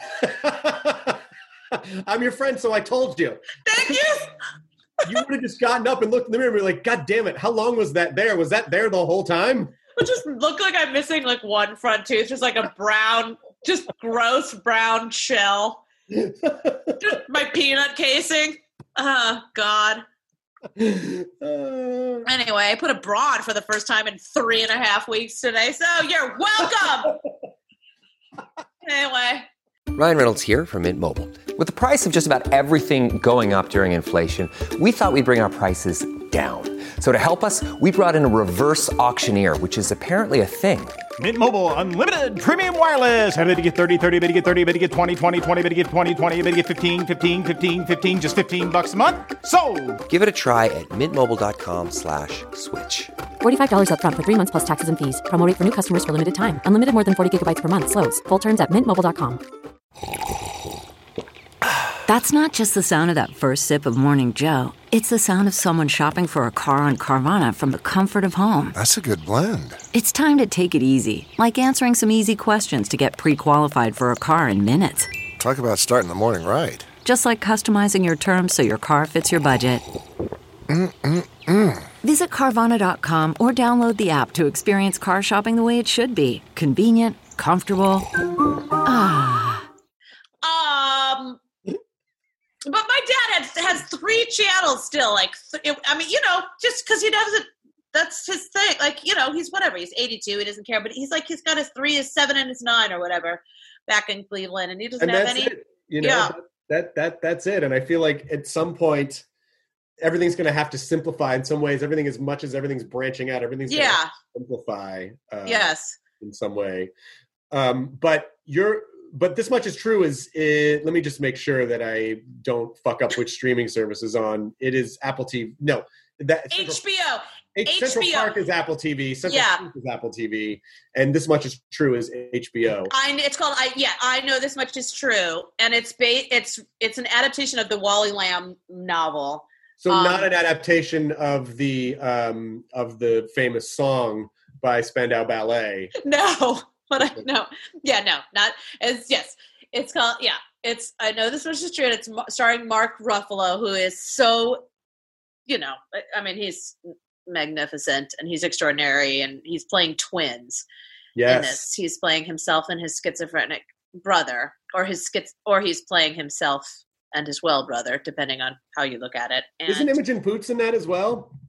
go. I'm your friend, so I told you. Thank you. You would have just gotten up and looked in the mirror and be like, God damn it, how long was that there? Was that there the whole time? It just look like I'm missing like one front tooth, just like a brown, just gross brown shell. Just my peanut casing. Oh, God. Uh, anyway, I put a bra on for the first time in three and a half weeks today, so you're welcome. Anyway. Ryan Reynolds here from Mint Mobile. With the price of just about everything going up during inflation, we thought we'd bring our prices down. So to help us, we brought in a reverse auctioneer, which is apparently a thing. Mint Mobile Unlimited Premium Wireless. How to get thirty, thirty, how to get thirty, how to get twenty, twenty, twenty, how to get twenty, twenty, how to get fifteen, fifteen, fifteen, fifteen, just fifteen bucks a month? Sold! Give it a try at mintmobile.com slash switch. forty-five dollars up front for three months plus taxes and fees. Promo rate for new customers for limited time. Unlimited more than forty gigabytes per month. Slows full terms at mint mobile dot com. That's not just the sound of that first sip of Morning Joe. It's the sound of someone shopping for a car on Carvana from the comfort of home. That's a good blend. It's time to take it easy, like answering some easy questions to get pre-qualified for a car in minutes. Talk about starting the morning right. Just like customizing your terms so your car fits your budget. Mm-mm-mm. Visit Carvana dot com or download the app to experience car shopping the way it should be. Convenient, comfortable. Ah. Um... But my dad has, has three channels still. Like, th- I mean, you know, just because he doesn't, that's his thing. Like, you know, he's whatever. He's eighty-two. He doesn't care. But he's like, he's got his three, his seven, and his nine or whatever back in Cleveland. And he doesn't and have that's any. It. You know, yeah. that, that, that's it. And I feel like at some point, everything's going to have to simplify in some ways. Everything, as much as everything's branching out, everything's going to yeah. simplify. Uh, yes. In some way. Um, but you're, But this much is true is, it, let me just make sure that I don't fuck up which streaming service is on. It is Apple T V. No. that H B O. H- H B O. Central Park is Apple T V. Central yeah. Park is Apple T V. And this much is true is H B O. I, it's called, I yeah, I know this much is true. And it's ba- it's it's an adaptation of the Wally Lamb novel. So um, not an adaptation of the um, of the famous song by Spandau Ballet. No. But I no, yeah, no, not as yes. It's called yeah. It's I know this much is true. And it's starring Mark Ruffalo, who is so, you know, I mean, he's magnificent and he's extraordinary, and he's playing twins. Yes, in this. He's playing himself and his schizophrenic brother, or his schiz, or he's playing himself and his well brother, depending on how you look at it. And isn't Imogen Poots in that as well?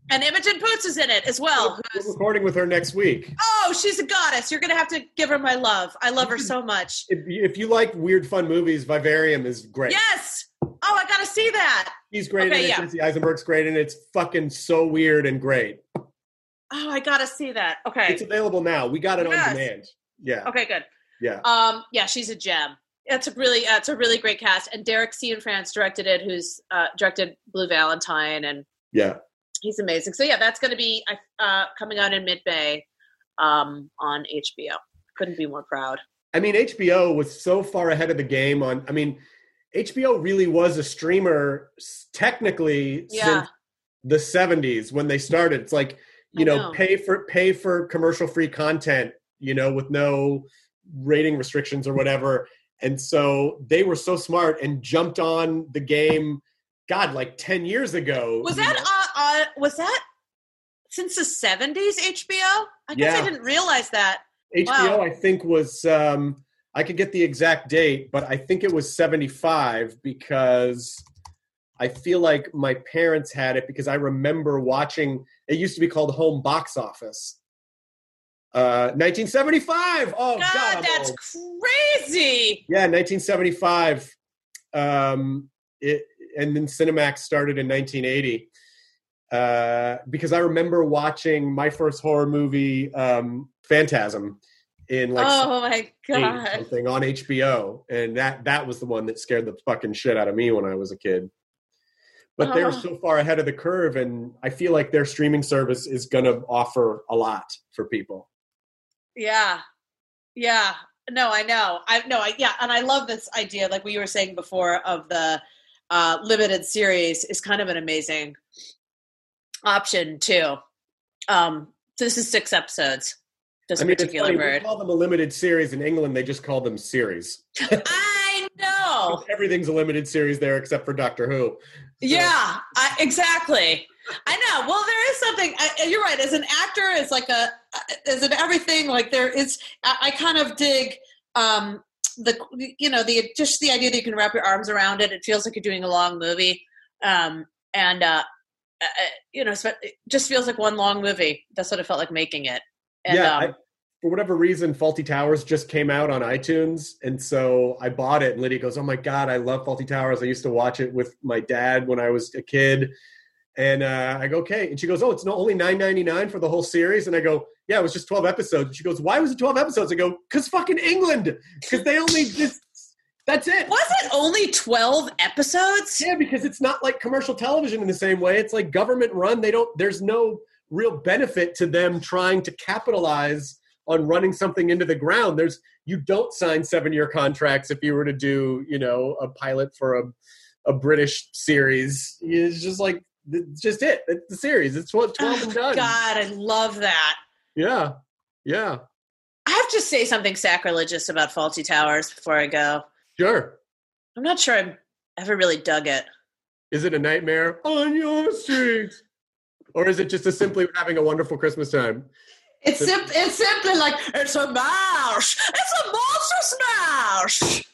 And Imogen Poots is in it as well. We're recording with her next week. Oh, she's a goddess. You're going to have to give her my love. I love her so much. If, if you like weird, fun movies, Vivarium is great. Yes. Oh, I got to see that. He's great okay, in it. yeah. Jesse Eisenberg's great in it. It's fucking so weird and great. Oh, I got to see that. Okay. It's available now. We got it yes. on demand. Yeah. Okay, good. Yeah. Um, yeah, she's a gem. It's a really, uh, it's a really great cast. And Derek Cianfrance directed it, who's uh, directed Blue Valentine, and yeah, he's amazing. So yeah, that's going to be uh, coming out in mid-May um, on H B O. Couldn't be more proud. I mean, H B O was so far ahead of the game on. I mean, H B O really was a streamer technically yeah. since the seventies when they started. It's like you know, know, pay for pay for commercial-free content, you know, with no rating restrictions or whatever. And so they were so smart and jumped on the game, God, like ten years ago. Was that uh, uh, was that since the seventies, H B O? I guess Yeah. I didn't realize that. H B O, Wow. I think, was, um, I could get the exact date, but I think it was seventy-five because I feel like my parents had it because I remember watching, it used to be called Home Box Office. Uh, nineteen seventy-five. Oh, God, God, I'm that's old. crazy. Yeah, nineteen seventy-five. Um, it, and then Cinemax started in nineteen eighty. Uh, because I remember watching my first horror movie, um, Phantasm, in like Oh my God. something on H B O, and that that was the one that scared the fucking shit out of me when I was a kid. But they were Oh. so far ahead of the curve, and I feel like their streaming service is going to offer a lot for people. Yeah. Yeah. No, I know. I no, I yeah, and I love this idea, like we were saying before, of the uh, limited series is kind of an amazing option too. Um, so this is six episodes. This I mean, it's particular funny, bird. we call them a limited series in England. They just call them series. I know. Everything's a limited series there except for Doctor Who. Yeah, I, exactly. I know. Well, there is something. I, you're right. As an actor, as like a, as an everything, like there is. I, I kind of dig um, the, you know, the just the idea that you can wrap your arms around it. It feels like you're doing a long movie, um, and uh, uh, you know, it just feels like one long movie. That's what it felt like making it. And, yeah, um, I, for whatever reason, Faulty Towers just came out on iTunes, and so I bought it. And Lydia goes, "Oh my God, I love Faulty Towers. I used to watch it with my dad when I was a kid." And uh, I go, "Okay," and she goes, "Oh, it's not only nine ninety-nine for the whole series." And I go, "Yeah, it was just twelve episodes." And she goes, "Why was it twelve episodes?" I go, "Because fucking England, because they only just that's it." Was it only twelve episodes? Yeah, because it's not like commercial television in the same way. It's like government run. They don't. There's no real benefit to them trying to capitalize on running something into the ground. There's you don't sign seven-year contracts if you were to do, you know, a pilot for a a British series. It's just like it's just it. It's the series. It's what twelve and done. God, I love that. Yeah, yeah. I have to say something sacrilegious about Faulty Towers before I go. Sure. I'm not sure I've ever really dug it. Is it a nightmare on your street, or is it just a simply having a wonderful Christmas time? It's sim- it's simply like, it's a mash. It's a monster smash.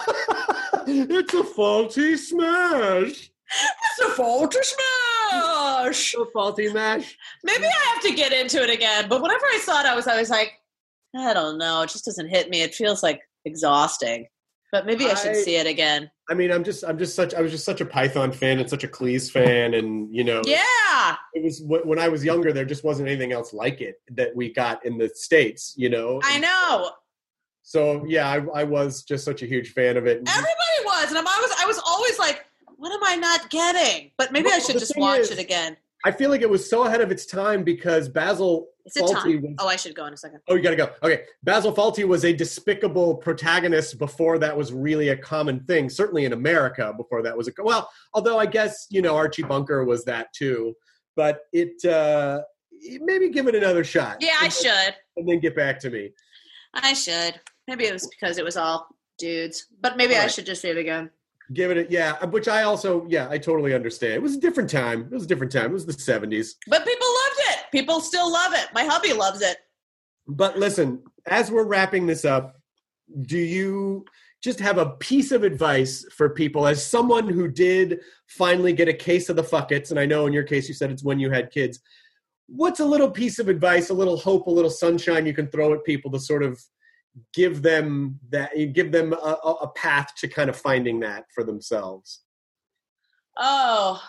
It's a faulty smash. It's a faulty smash. A faulty mash. Maybe I have to get into it again. But whenever I saw it, I was always like, I don't know. It just doesn't hit me. It feels like exhausting. But maybe I should I- see it again. I mean, I'm just, I'm just such, I was just such a Python fan and such a Cleese fan, and you know, Yeah. it was when I was younger. There just wasn't anything else like it that we got in the States, you know. I know. So yeah, I, I was just such a huge fan of it. Everybody was. And I'm, I was I was always like, what am I not getting? But maybe I Well, should the just thing watch is- it again. I feel like it was so ahead of its time because Basil Is it Fawlty time? was. Oh, I should go in a second. Oh, you gotta go. Okay, Basil Fawlty was a despicable protagonist before that was really a common thing. Certainly in America, before that was a well. Although I guess you know Archie Bunker was that too, but it uh, maybe give it another shot. Yeah, I and then, should. and then get back to me. I should. Maybe it was because it was all dudes. But maybe I Right. should just see it again. Give it a yeah, which I also yeah I totally understand. It was a different time. It was a different time. It was the seventies. But people loved it. People still love it. My hubby loves it. But listen, as we're wrapping this up, do you just have a piece of advice for people as someone who did finally get a case of the fuckets, and I know in your case you said it's when you had kids. What's a little piece of advice, a little hope, a little sunshine you can throw at people to sort of give them that, give them a, a path to kind of finding that for themselves? Oh,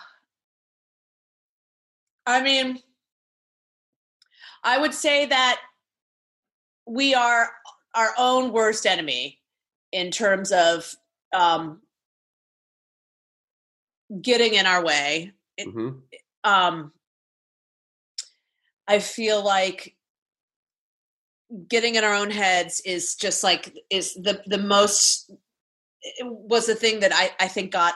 I mean, I would say that we are our own worst enemy in terms of um, getting in our way. Mm-hmm. Um, I feel like getting in our own heads is just like, is the, the most, it was the thing that I, I think got,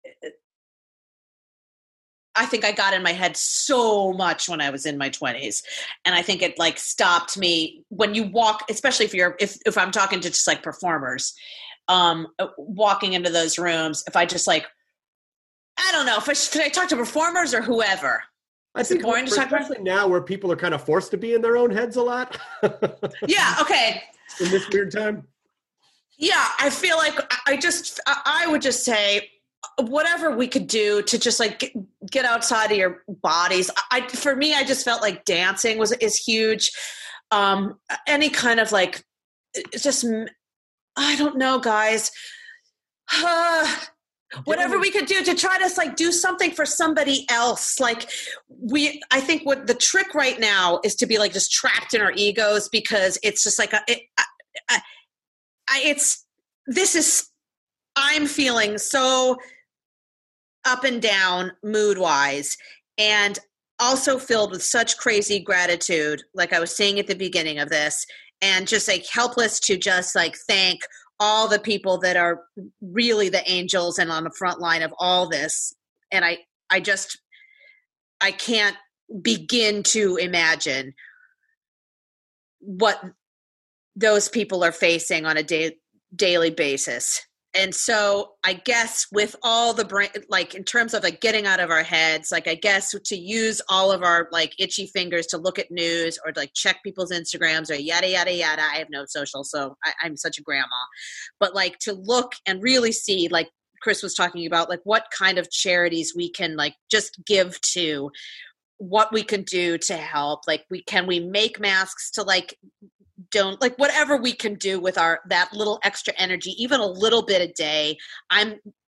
I think I got in my head so much when I was in my twenties. And I think it like stopped me when you walk, especially if you're, if, if I'm talking to just like performers, um, walking into those rooms, if I just like, I don't know if I should I talk to performers or whoever. I think boring to talk especially about? Now where people are kind of forced to be in their own heads a lot. Yeah. Okay. In this weird time. Yeah. I feel like I just, I would just say whatever we could do to just like get, get outside of your bodies. I, for me, I just felt like dancing was, is huge. Um, any kind of like, just, I don't know, guys, uh, whatever we could do to try to like do something for somebody else. Like we, I think what the trick right now is to be like just trapped in our egos, because it's just like, a, it, I, I, I, it's, this is, I'm feeling so up and down mood wise, and also filled with such crazy gratitude. Like I was saying at the beginning of this, and just like helpless to just like thank all the people that are really the angels and on the front line of all this. And I, I just, I can't begin to imagine what those people are facing on a day, daily basis. And so I guess with all the brain, like in terms of like getting out of our heads, like I guess to use all of our like itchy fingers to look at news or like check people's Instagrams or yada, yada, yada. I have no social, so I, I'm such a grandma. But like to look and really see, like Chris was talking about, like what kind of charities we can like just give to, what we can do to help. Like we can we make masks to like don't like whatever we can do with our that little extra energy, even a little bit a day. I'm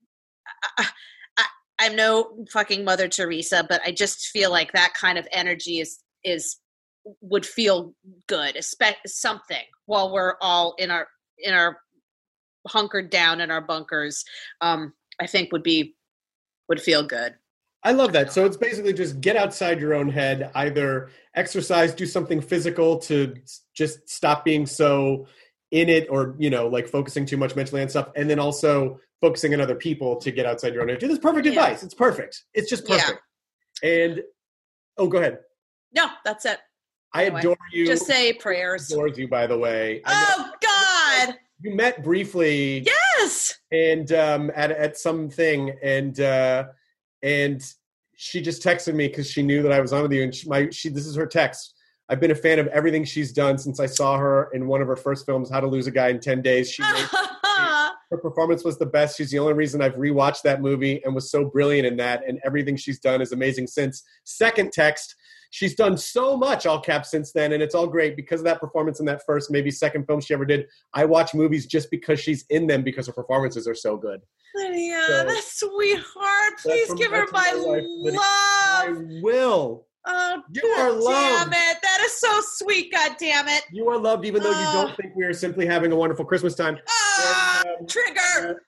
I, I, I'm no fucking Mother Teresa, but I just feel like that kind of energy is is would feel good, especially something while we're all in our in our hunkered down in our bunkers. Um, I think would be would feel good. I love that. So it's basically just get outside your own head, either exercise, do something physical to just stop being so in it, or, you know, like focusing too much mentally on stuff. And then also focusing on other people to get outside your own head. This is perfect yeah. advice. It's perfect. It's just perfect. Yeah. And, oh, go ahead. No, that's it. I anyway, adore you. Just say prayers. Adores you, by the way. Oh, God. You met briefly. Yes. And um, at, at something. And, uh, And she just texted me because she knew that I was on with you. And she, my, she, this is her text. I've been a fan of everything she's done since I saw her in one of her first films, How to Lose a Guy in ten days. She made, her performance was the best. She's the only reason I've rewatched that movie and was so brilliant in that. And everything she's done is amazing since. Second text, she's done so much, all caps, since then. And it's all great because of that performance in that first, maybe second film she ever did. I watch movies just because she's in them because her performances are so good. Lydia, so, that sweetheart. Please give her my love. I will. Oh, you are loved. Damn it. That is so sweet. God damn it. You are loved, even though uh, you don't think we are simply having a wonderful Christmas time. Uh, and, um, trigger.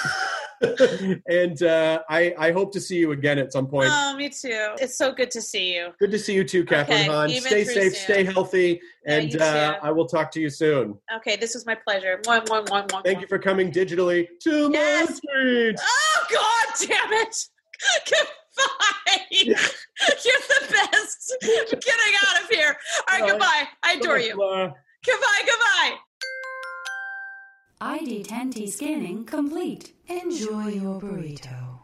Uh, and uh, I, I hope to see you again at some point. Oh, me too. It's so good to see you. Good to see you too, Catherine okay, Hahn. Stay safe, soon. Stay healthy, and yeah, uh, I will talk to you soon. Okay, this was my pleasure. Mwah, mwah, mwah, mwah, Thank mwah. you for coming digitally to yes. my street. Oh, God damn it. Goodbye. You're the best. Getting out of here. All right, goodbye. I adore you. Goodbye, goodbye. I D ten T scanning complete. Enjoy your burrito.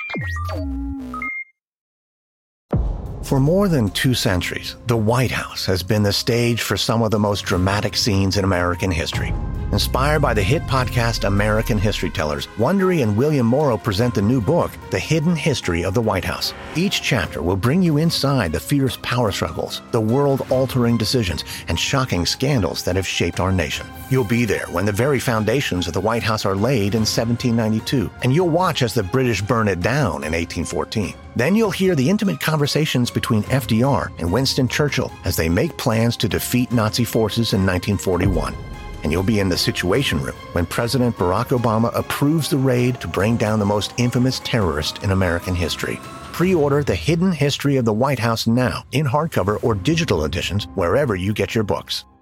For more than two centuries, the White House has been the stage for some of the most dramatic scenes in American history. Inspired by the hit podcast American History Tellers, Wondery and William Morrow present the new book, The Hidden History of the White House. Each chapter will bring you inside the fierce power struggles, the world-altering decisions, and shocking scandals that have shaped our nation. You'll be there when the very foundations of the White House are laid in seventeen ninety-two, and you'll watch as the British burn it down in eighteen fourteen. Then you'll hear the intimate conversations between F D R and Winston Churchill as they make plans to defeat Nazi forces in nineteen forty-one. And you'll be in the Situation Room when President Barack Obama approves the raid to bring down the most infamous terrorist in American history. Pre-order The Hidden History of the White House now in hardcover or digital editions wherever you get your books.